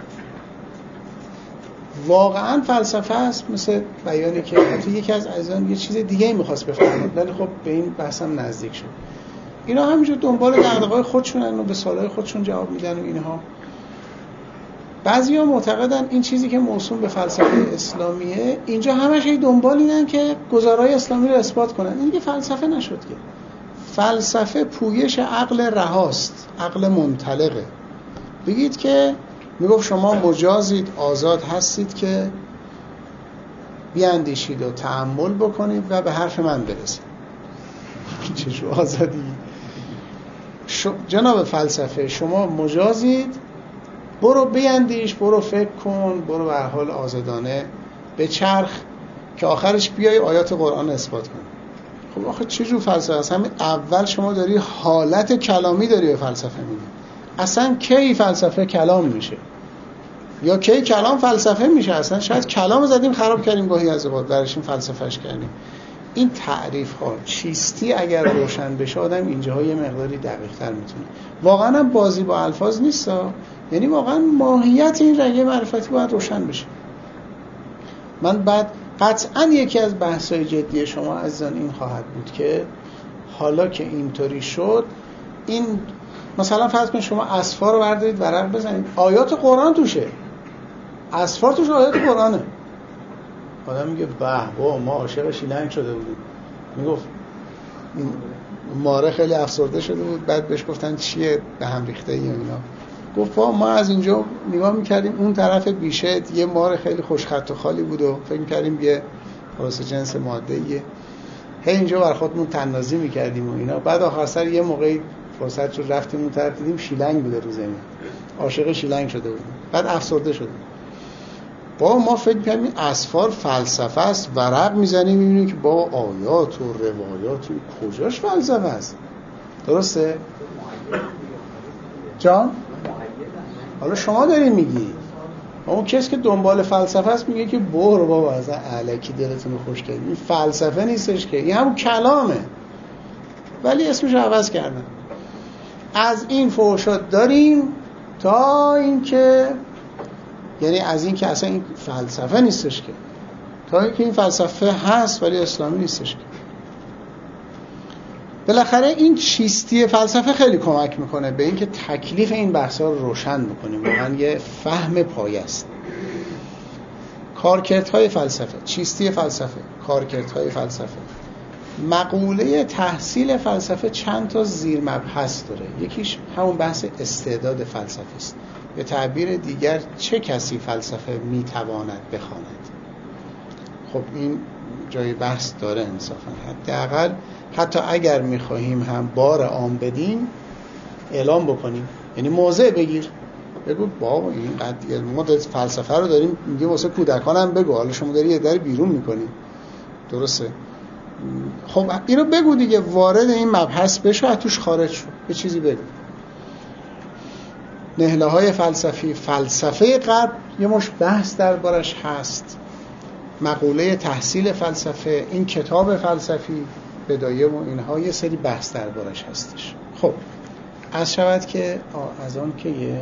واقعا فلسفه است، مثل بیانی که حتی یکی از عزیزان یه چیز دیگه میخواست بفرماید ولی خب به این بحثم نزدیک شد. اینا همینجور دنبال دغدغه‌های خودشونن و به سوالای خودشون جواب میدن و اینها. بعضیا معتقدن این چیزی که موسوم به فلسفه اسلامیه اینجا همش هی دنبال اینن که گزارای اسلامی رو اثبات کنن. این که فلسفه نشد که. فلسفه پویش عقل رهاست، عقل منطلقه. بگید که میگفت شما مجازید، آزاد هستید که بیاندیشید و تأمل بکنید و به حرف من برسید. چه آزادی؟ جناب فلسفه شما مجازید، برو بیاندیش، برو فکر کن، برو به هر حال آزادانه به چرخ که آخرش بیای آیات قرآن اثبات کن. خب آخه چه جور فلسفه است؟ همین اول شما داری حالت کلامی داری به فلسفه میدی. اصلا کی فلسفه کلام میشه یا کی کلام فلسفه میشه؟ اصلا شاید کلام زدیم خراب کردیم گاهی از اوقات درشین فلسفهش کردیم. این تعریف ها چیستی اگر روشن بشه آدم اینجاها یه مقداری دقیق تر میتونه. واقعا هم بازی با الفاظ نیست ها. یعنی واقعا ماهیت این رگه معرفتی باید روشن بشه. من بعد قطعا یکی از بحث‌های جدی شما عزیزان این خواهد بود که حالا که اینطوری شد، این مثلا فرض کنید شما اصفار رو بردارید ورق بزنید، آیات قرآن توشه، اصفار توش آیات قرآنه. آدم میگه به با ما عاشق شیلنگ شده بودیم. میگفت ماره خیلی افسرده شده بود، بعد بهش گفتن چیه به هم ریخته ای اینا، گفت با ما از اینجا نگاه میکردیم اون طرف بیشه یه مار خیلی خوشخط و خالی بود و فکر میکردیم یه خلاص جنس ماده ایه، هی اینجا بر خودمون تنازی میکردیم و اینا. بعد آخر سر یه موقعی فرصت شد رفتیم اون طرف دیدیم شیلنگ بوده رو زمین، عاشق شیلنگ شده بودیم، بعد افسرده شدیم. با ما فکر می‌کنیم اصفار فلسفه است، ورق میزنیم می‌بینیم که با آیات و روایات کجاش فلسفه است. درسته؟ جان؟ حالا شما داری میگی، اون کسی که دنبال فلسفه است میگه که برو بابا از الکی دلتون رو خوش کردی، این فلسفه نیستش که، این همون کلامه ولی اسمش رو عوض کردن. از این فحشات داریم تا اینکه یعنی از این که اصلا این فلسفه نیستش که، تا اینکه این فلسفه هست ولی اسلامی نیستش که. بالاخره این چیستی فلسفه خیلی کمک میکنه به اینکه تکلیف این بحث‌ها رو روشن بکنیم، واقعا یه فهم پایه است. کارکردهای فلسفه، چیستی فلسفه، کارکردهای فلسفه. مقوله تحصیل فلسفه چند تا زیر مبحث داره. یکیش همون بحث استعداد فلسفه است. به تعبیر دیگر چه کسی فلسفه میتواند بخواند. خب این جای بحث داره انصافا. حداقل حتی اگر میخواهیم هم بار عام بدیم اعلام بکنیم، یعنی موضع بگیر، بگو بابا این قضیه ما فلسفه رو داریم میگه واسه کودکان هم بگو، حالا شما داری یه در بیرون میکنی. درسته؟ خب اینو بگو دیگه، وارد این مبحث بشو، از توش خارج شو، یه چیزی بگو. نهله های فلسفی، فلسفه غرب یه مش بحث دربارش هست، مقوله تحصیل فلسفه، این کتاب فلسفی بدایه و اینها یه سری بحث دربارش هستش. خب از شود که از آن که یه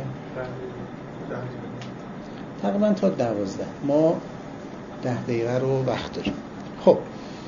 تقریبا تا دوازده ما ده دقیقه رو وقت داریم. خب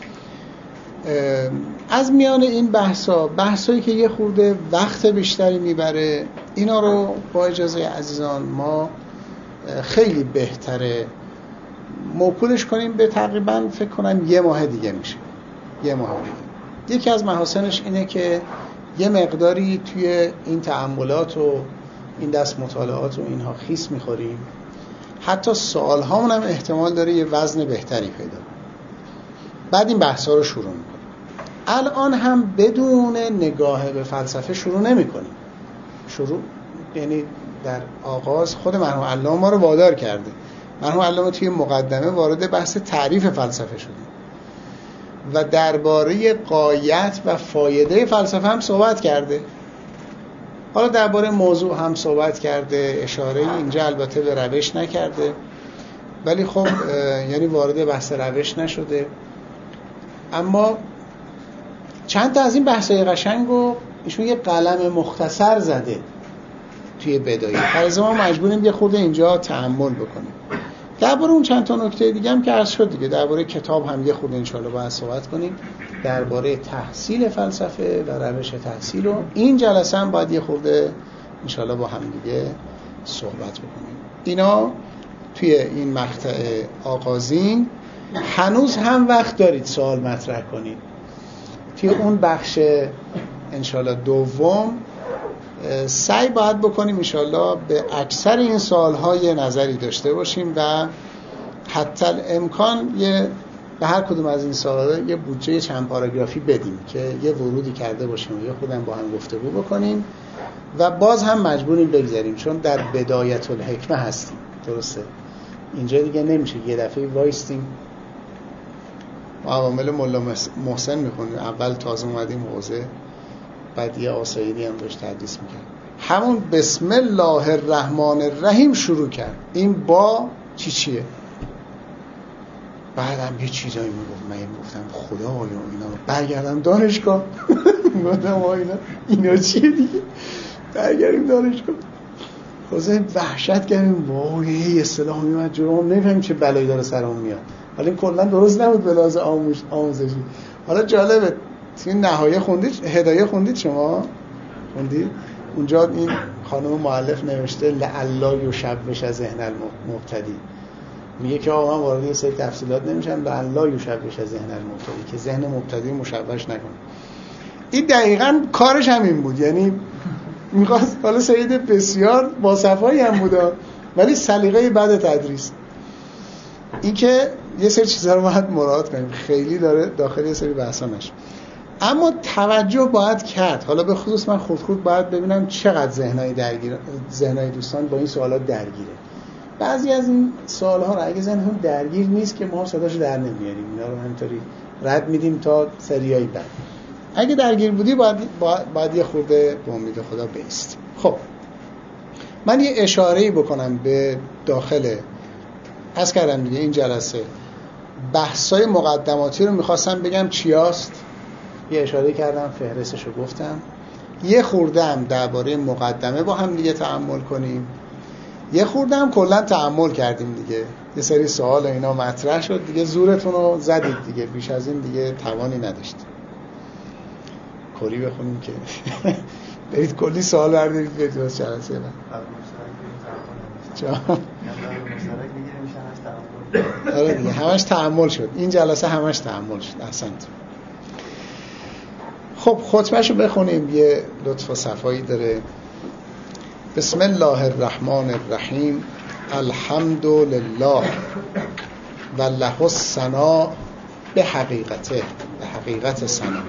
از میان این بحثا بحثایی که یه خورده وقت بیشتری میبره، اینا رو با اجازه عزیزان ما خیلی بهتره موکولش کنیم به تقریبا فکر کنم یه ماه دیگه میشه. یه ماه دیگه. یکی از محاسنش اینه که یه مقداری توی این تأملات و این دست مطالعات و اینها خیس میخوریم، حتی سوال هامون هم احتمال داره یه وزن بهتری پیدا کنه. بعد این بحثا رو شروع میکنیم. الان هم بدون نگاه به فلسفه شروع نمی کنیم. شروع یعنی در آغاز خود مرحوم علامه ما رو وادار کرده. مرحوم علامه توی مقدمه وارد بحث تعریف فلسفه شده و درباره غایت و فایده فلسفه هم صحبت کرده. حالا درباره موضوع هم صحبت کرده، اشاره اینجا البته به روش نکرده، ولی خب یعنی وارد بحث روش نشده. اما چند تا از این بحث‌های قشنگو ایشون یه قلم مختصر زده توی بدایه. فرض ما مجبوریم یه خورده اینجا تأمل بکنیم. درباره اون چند تا نکته دیگه هم که عرض شد دیگه، درباره کتاب هم یه خورده انشالله باید صحبت کنیم، درباره تحصیل فلسفه و روش تحصیل و این جلسه هم باید یه خورده انشالله با هم دیگه صحبت بکنیم. اینا توی این مقطع آغازین هنوز هم وقت دارید سوال مطرح کنید. توی اون بخش انشالله دوم سعی باید بکنیم انشالله به اکثر این سوال‌های نظری داشته باشیم و حتی امکان یه به هر کدوم از این سوال‌ها یه بودجه چند پاراگرافی بدیم که یه ورودی کرده باشیم و یه خودم با هم گفتگو بکنیم و باز هم مجبوریم بگذاریم چون در بدایت الحکمه هستیم. درسته؟ اینجا دیگه نمیشه یه دفعه وایستیم ما عوامل مولا محسن میخونیم، اول تازه اومدیم حوزه، بعد یه آسایدی هم داشت تدریس میکرد، همون بسم الله الرحمن الرحیم شروع کرد. این با چی چیه؟ بعدم یه چیزایی میگفت، من میگفتم خدا آیا اینا برگردم دانشگاه میگفتم آیا اینا اینا چیه دیگه، برگردیم دانشگاه. روزه وحشت کردیم، وای اصطلاح میومد جلوم، نمی‌فهمیم چه بلایی داره سرمون میاد. حالا این کلا درست نبود به لحاظ آموز آموزشی. حالا جالبه این نهایه خوندید، هدایه خوندید شما؟ خوندید؟ اونجا این خانم مؤلف نوشته لعلا یشوش از ذهن المبتدی، میگه که آقا من وارد یه سری تفصیلات نمیشم لعلا یشوش از ذهن المبتدی، که ذهن مبتدی مشوش نکنه. این دقیقاً کارش همین بود، یعنی میخواست، حالا سید بسیار باصفایی هم بود ولی سلیقه بد تدریس، این که یه سری چیزا رو باید مراعات کنیم، خیلی داره داخل یه سری بحثا نشه. اما توجه باید کرد. حالا به خصوص من خود خود باید ببینم چقدر ذهنای درگیر ذهنای دوستان با این سوالات درگیره. بعضی از این سوال‌ها رو اگه ذهنشون درگیر نیست که ما صداشو در نمیاریم، اینا رو همینطوری رد میدیم تا سریای بعد. اگه درگیر بودی باید باید, باید یه خورده به امید خدا بیست. خب من یه اشاره‌ای بکنم به داخل، از کردم دیگه این جلسه بحث‌های مقدماتی رو می‌خواستم بگم چیاست، یه اشاره کردم، فهرستش رو گفتم، یه خورده هم درباره مقدمه با هم دیگه تأمل کنیم، یه خورده هم کلا تأمل کردیم دیگه، یه سری سوال اینا مطرح شد دیگه، زورتون رو زدید دیگه، بیش از این دیگه توانی نداشت. کلی بخونیم که برید کلی سوال بردارید برید واسه جلسه بعد. چرا؟ آره دیگه همش تأمل شد، این جلسه همش تأمل شد. احسنت. خب خطبهشو بخونیم، یه لطف و صفایی داره. بسم الله الرحمن الرحیم، الحمد لله و له الثناء به حقیقته، به حقیقت ثنا.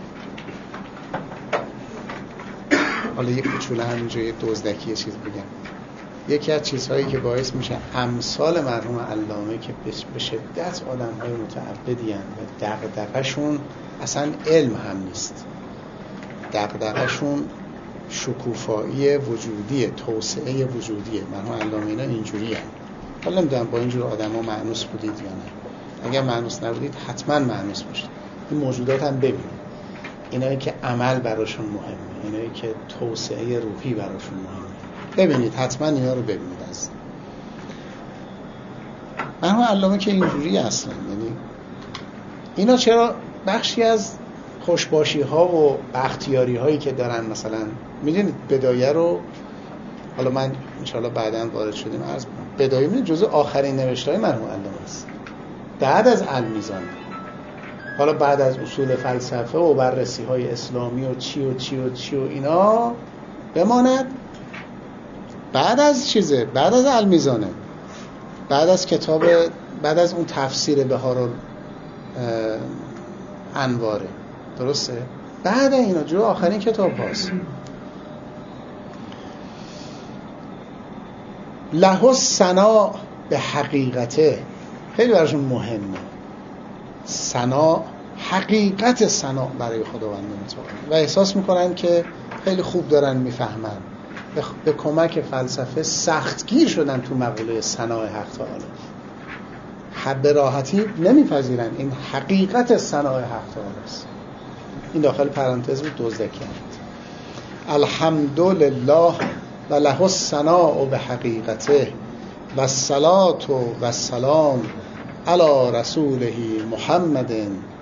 حالا یک کوچولو همینجا یه دزدکی چیز بگم. یکی از چیزهایی که باعث میشه امثال مرحوم علامه که به شدت آدم‌های متعبدی هستند و دغدغه‌شون اصلا علم هم نیست، دغدغه‌شون شکوفایی وجودیه، توسعه وجودیه. مرحوم علامه اینا اینجوریه. حالا نمیدونم با اینجور آدما مأنوس بودید یا نه. اگر مأنوس نبودید حتما مأنوس باشید. این موجودات هم ببینید، اینایی که عمل براشون مهمه، اینایی که توسعه روحی براشون مهمه، ببینید حتما اینا رو ببینید. از مرحوم علامه که اینجوری اصلا، یعنی اینا چرا بخشی از خوشباشی ها و بختیاری هایی که دارن، مثلا میدونید بدایه رو، حالا من انشاءالله بعداً وارد شدیم عرض کنم، بدایه میدونید جزء آخرین نوشته های مرحوم علامه است بعد از المیزان، حالا بعد از اصول فلسفه و بررسی های اسلامی و چی و چی و چی و اینا بماند، بعد از چیزه، بعد از المیزانه، بعد از کتاب، بعد از اون تفسیر بهار انواره، درسته؟ بعد اینا جو آخرین کتاب هاست. له الثنا به حقیقته، خیلی براشون مهمه ثنا، حقیقت ثنا برای خداوند متعال، و احساس میکنن که خیلی خوب دارن میفهمن، به کمک فلسفه سختگیر شدن تو مقوله ثنای حق تعالی، به راحتی نمیپذیرن این حقیقت ثنای حق تعالی است. این داخل پرانتز بود دزدکی. الحمد لله و له الثناء به حقیقته و الصلاة و السلام علی رسوله محمد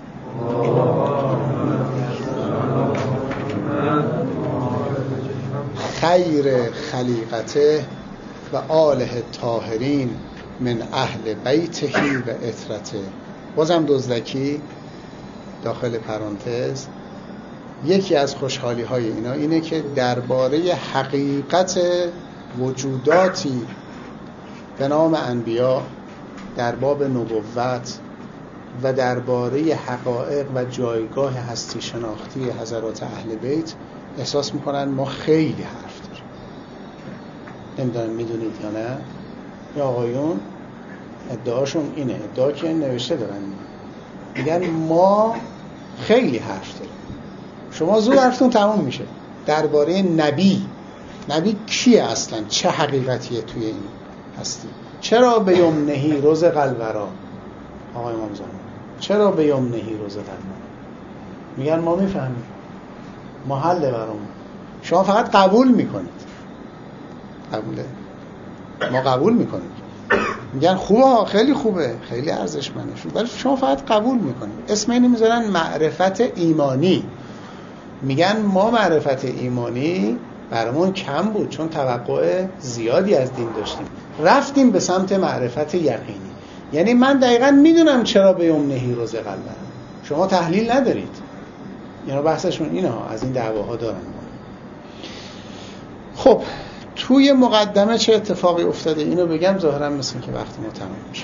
خیر خلیقته و آله الطاهرین من اهل بیته و اطرته. بازم دزدکی داخل پرانتز. یکی از خوشحالی های اینا اینه که درباره حقیقت وجوداتی به نام انبیا در باب نبوت و درباره حقایق و جایگاه هستی شناختی حضرات اهل بیت احساس میکنن ما خیلی حرف داریم. نمیدونم میدونید یا نه، یا آقایون ادعاشون اینه، ادعا که نوشته دارن، میگن ما خیلی حرف داریم. شما زود حرفتون تموم میشه درباره نبی. نبی کیه اصلا؟ چه حقیقتیه توی این هستی؟ چرا به یمنهی رزق الورا؟ آقای امام زمان چرا به یمنهی رزق الورا؟ میگن ما میفهمیم، ما حل برام، شما فقط قبول میکنید. قبوله؟ ما قبول میکنیم، میگن خوبه، خیلی خوبه، خیلی ارزشمنده، ولی شما فقط قبول میکنید. اسم اینو میذارن معرفت ایمانی. میگن ما معرفت ایمانی برامون کم بود چون توقع زیادی از دین داشتیم، رفتیم به سمت معرفت یقینی. یعنی من دقیقاً میدونم چرا به ام نهی روز قلبم، شما تحلیل ندارید. یعنی بحثشون اینه ها، از این دعواها دارن. خب توی مقدمه چه اتفاقی افتاده اینو بگم، ظاهرا مثل که وقتی ما تمام میشه.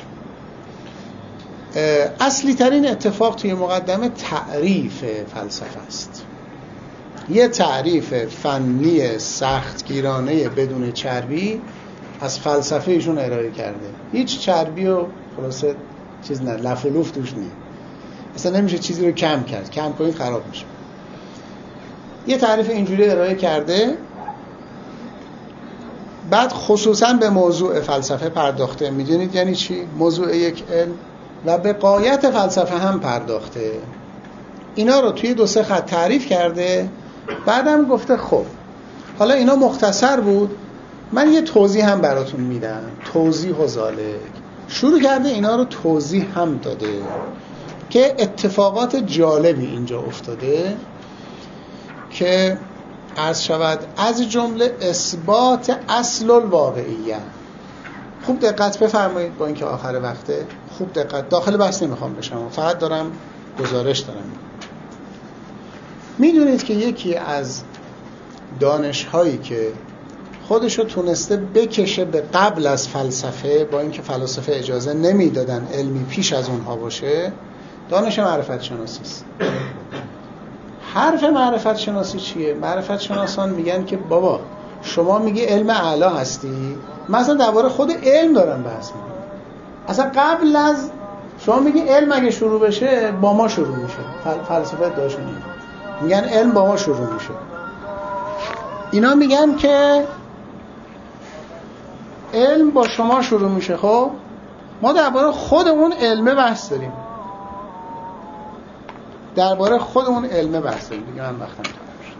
اصلی ترین اتفاق توی مقدمه تعریف فلسفه است. یه تعریف فنی سختگیرانه بدون چربی از فلسفه ایشون ارائه کرده. هیچ چربی و خلاصه چیز نه، لف و لوف توش نیست. اصلا نمیشه چیزی رو کم کرد، کم کنید خراب میشه. یه تعریف اینجوری ارائه کرده. بعد خصوصا به موضوع فلسفه پرداخته. میدونید یعنی چی؟ موضوع یک علم و به غایت فلسفه هم پرداخته. اینا رو توی دو سه خط تعریف کرده. بعدم گفته خب حالا اینا مختصر بود، من یه توضیح هم براتون میدم. توضیح و ذالک. شروع کرده اینا رو توضیح هم داده که اتفاقات جالبی اینجا افتاده که عرض شود از جمله اثبات اصل الواقعیه. خوب دقت بفرمایید، با اینکه آخر وقته خوب دقت، داخل بحث نمیخوام بشم، فقط دارم گزارش دارم. میدونید که یکی از دانش‌هایی که خودشو تونسته بکشه به قبل از فلسفه، با اینکه فلاسفه اجازه نمیدادن علمی پیش از اونها باشه، دانش معرفت شناسی است. حرف معرفت شناسی چیه؟ معرفت شناسان میگن که بابا شما میگی علم اعلی هستی، من اصلا درباره خود علم دارم بحث میکنم. اصلا قبل از شما میگی علم اگه شروع بشه با ما شروع میشه. فلسفه داشتن میگن علم با ما شروع میشه. اینا میگن که علم با شما شروع میشه. خب ما درباره خودمون علم بحث داریم، درباره خودمون علم بحث داریم. دیگه من وقتم تمام شد.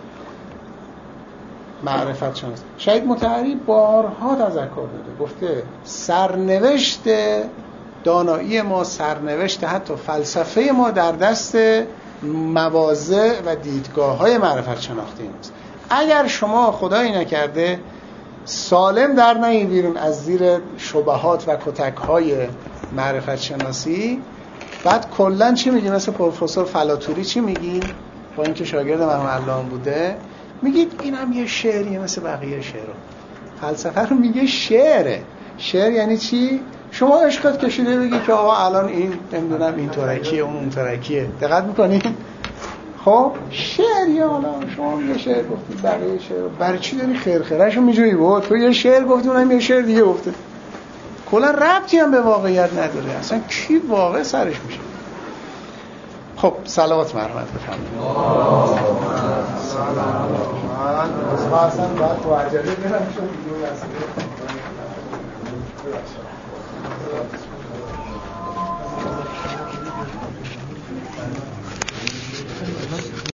معرفت شناسی شهید مطهری بارها تذکر داده، گفته سرنوشت دانایی ما، سرنوشت حتی فلسفه ما در دست مواضع و دیدگاه‌های معرفت شناختی ماست. اگر شما خدایی نکرده سالم در نیایید بیرون از زیر شبهات و کتک‌های معرفت شناسی، بعد کلن چی میگی؟ مثل پروفسور فلاتوری چی میگی؟ با اینکه شاگرد مرحوم علام بوده، میگید اینم یه شعریه مثل بقیه شعرها. فلسفه رو میگه شعره. شعر یعنی چی؟ شما عشقت کشیده بگی که آقا الان این نمیدونم این ترکیه اون ترکیه. دقت میکنین؟ خب شعریه. حالا شما یه شعر گفتید بقیه شعر، برای چی داری خرخرهشو میجویی؟ بود تو یه شعر گفتی اونم یه شعر دیگه گفته، کلا ربطی هم به واقعیت نداره. اصلا کی واقع سرش میشه؟ خب صلوات مرحمت بفرمایید. ما اصلا باید تو عجله برم شد.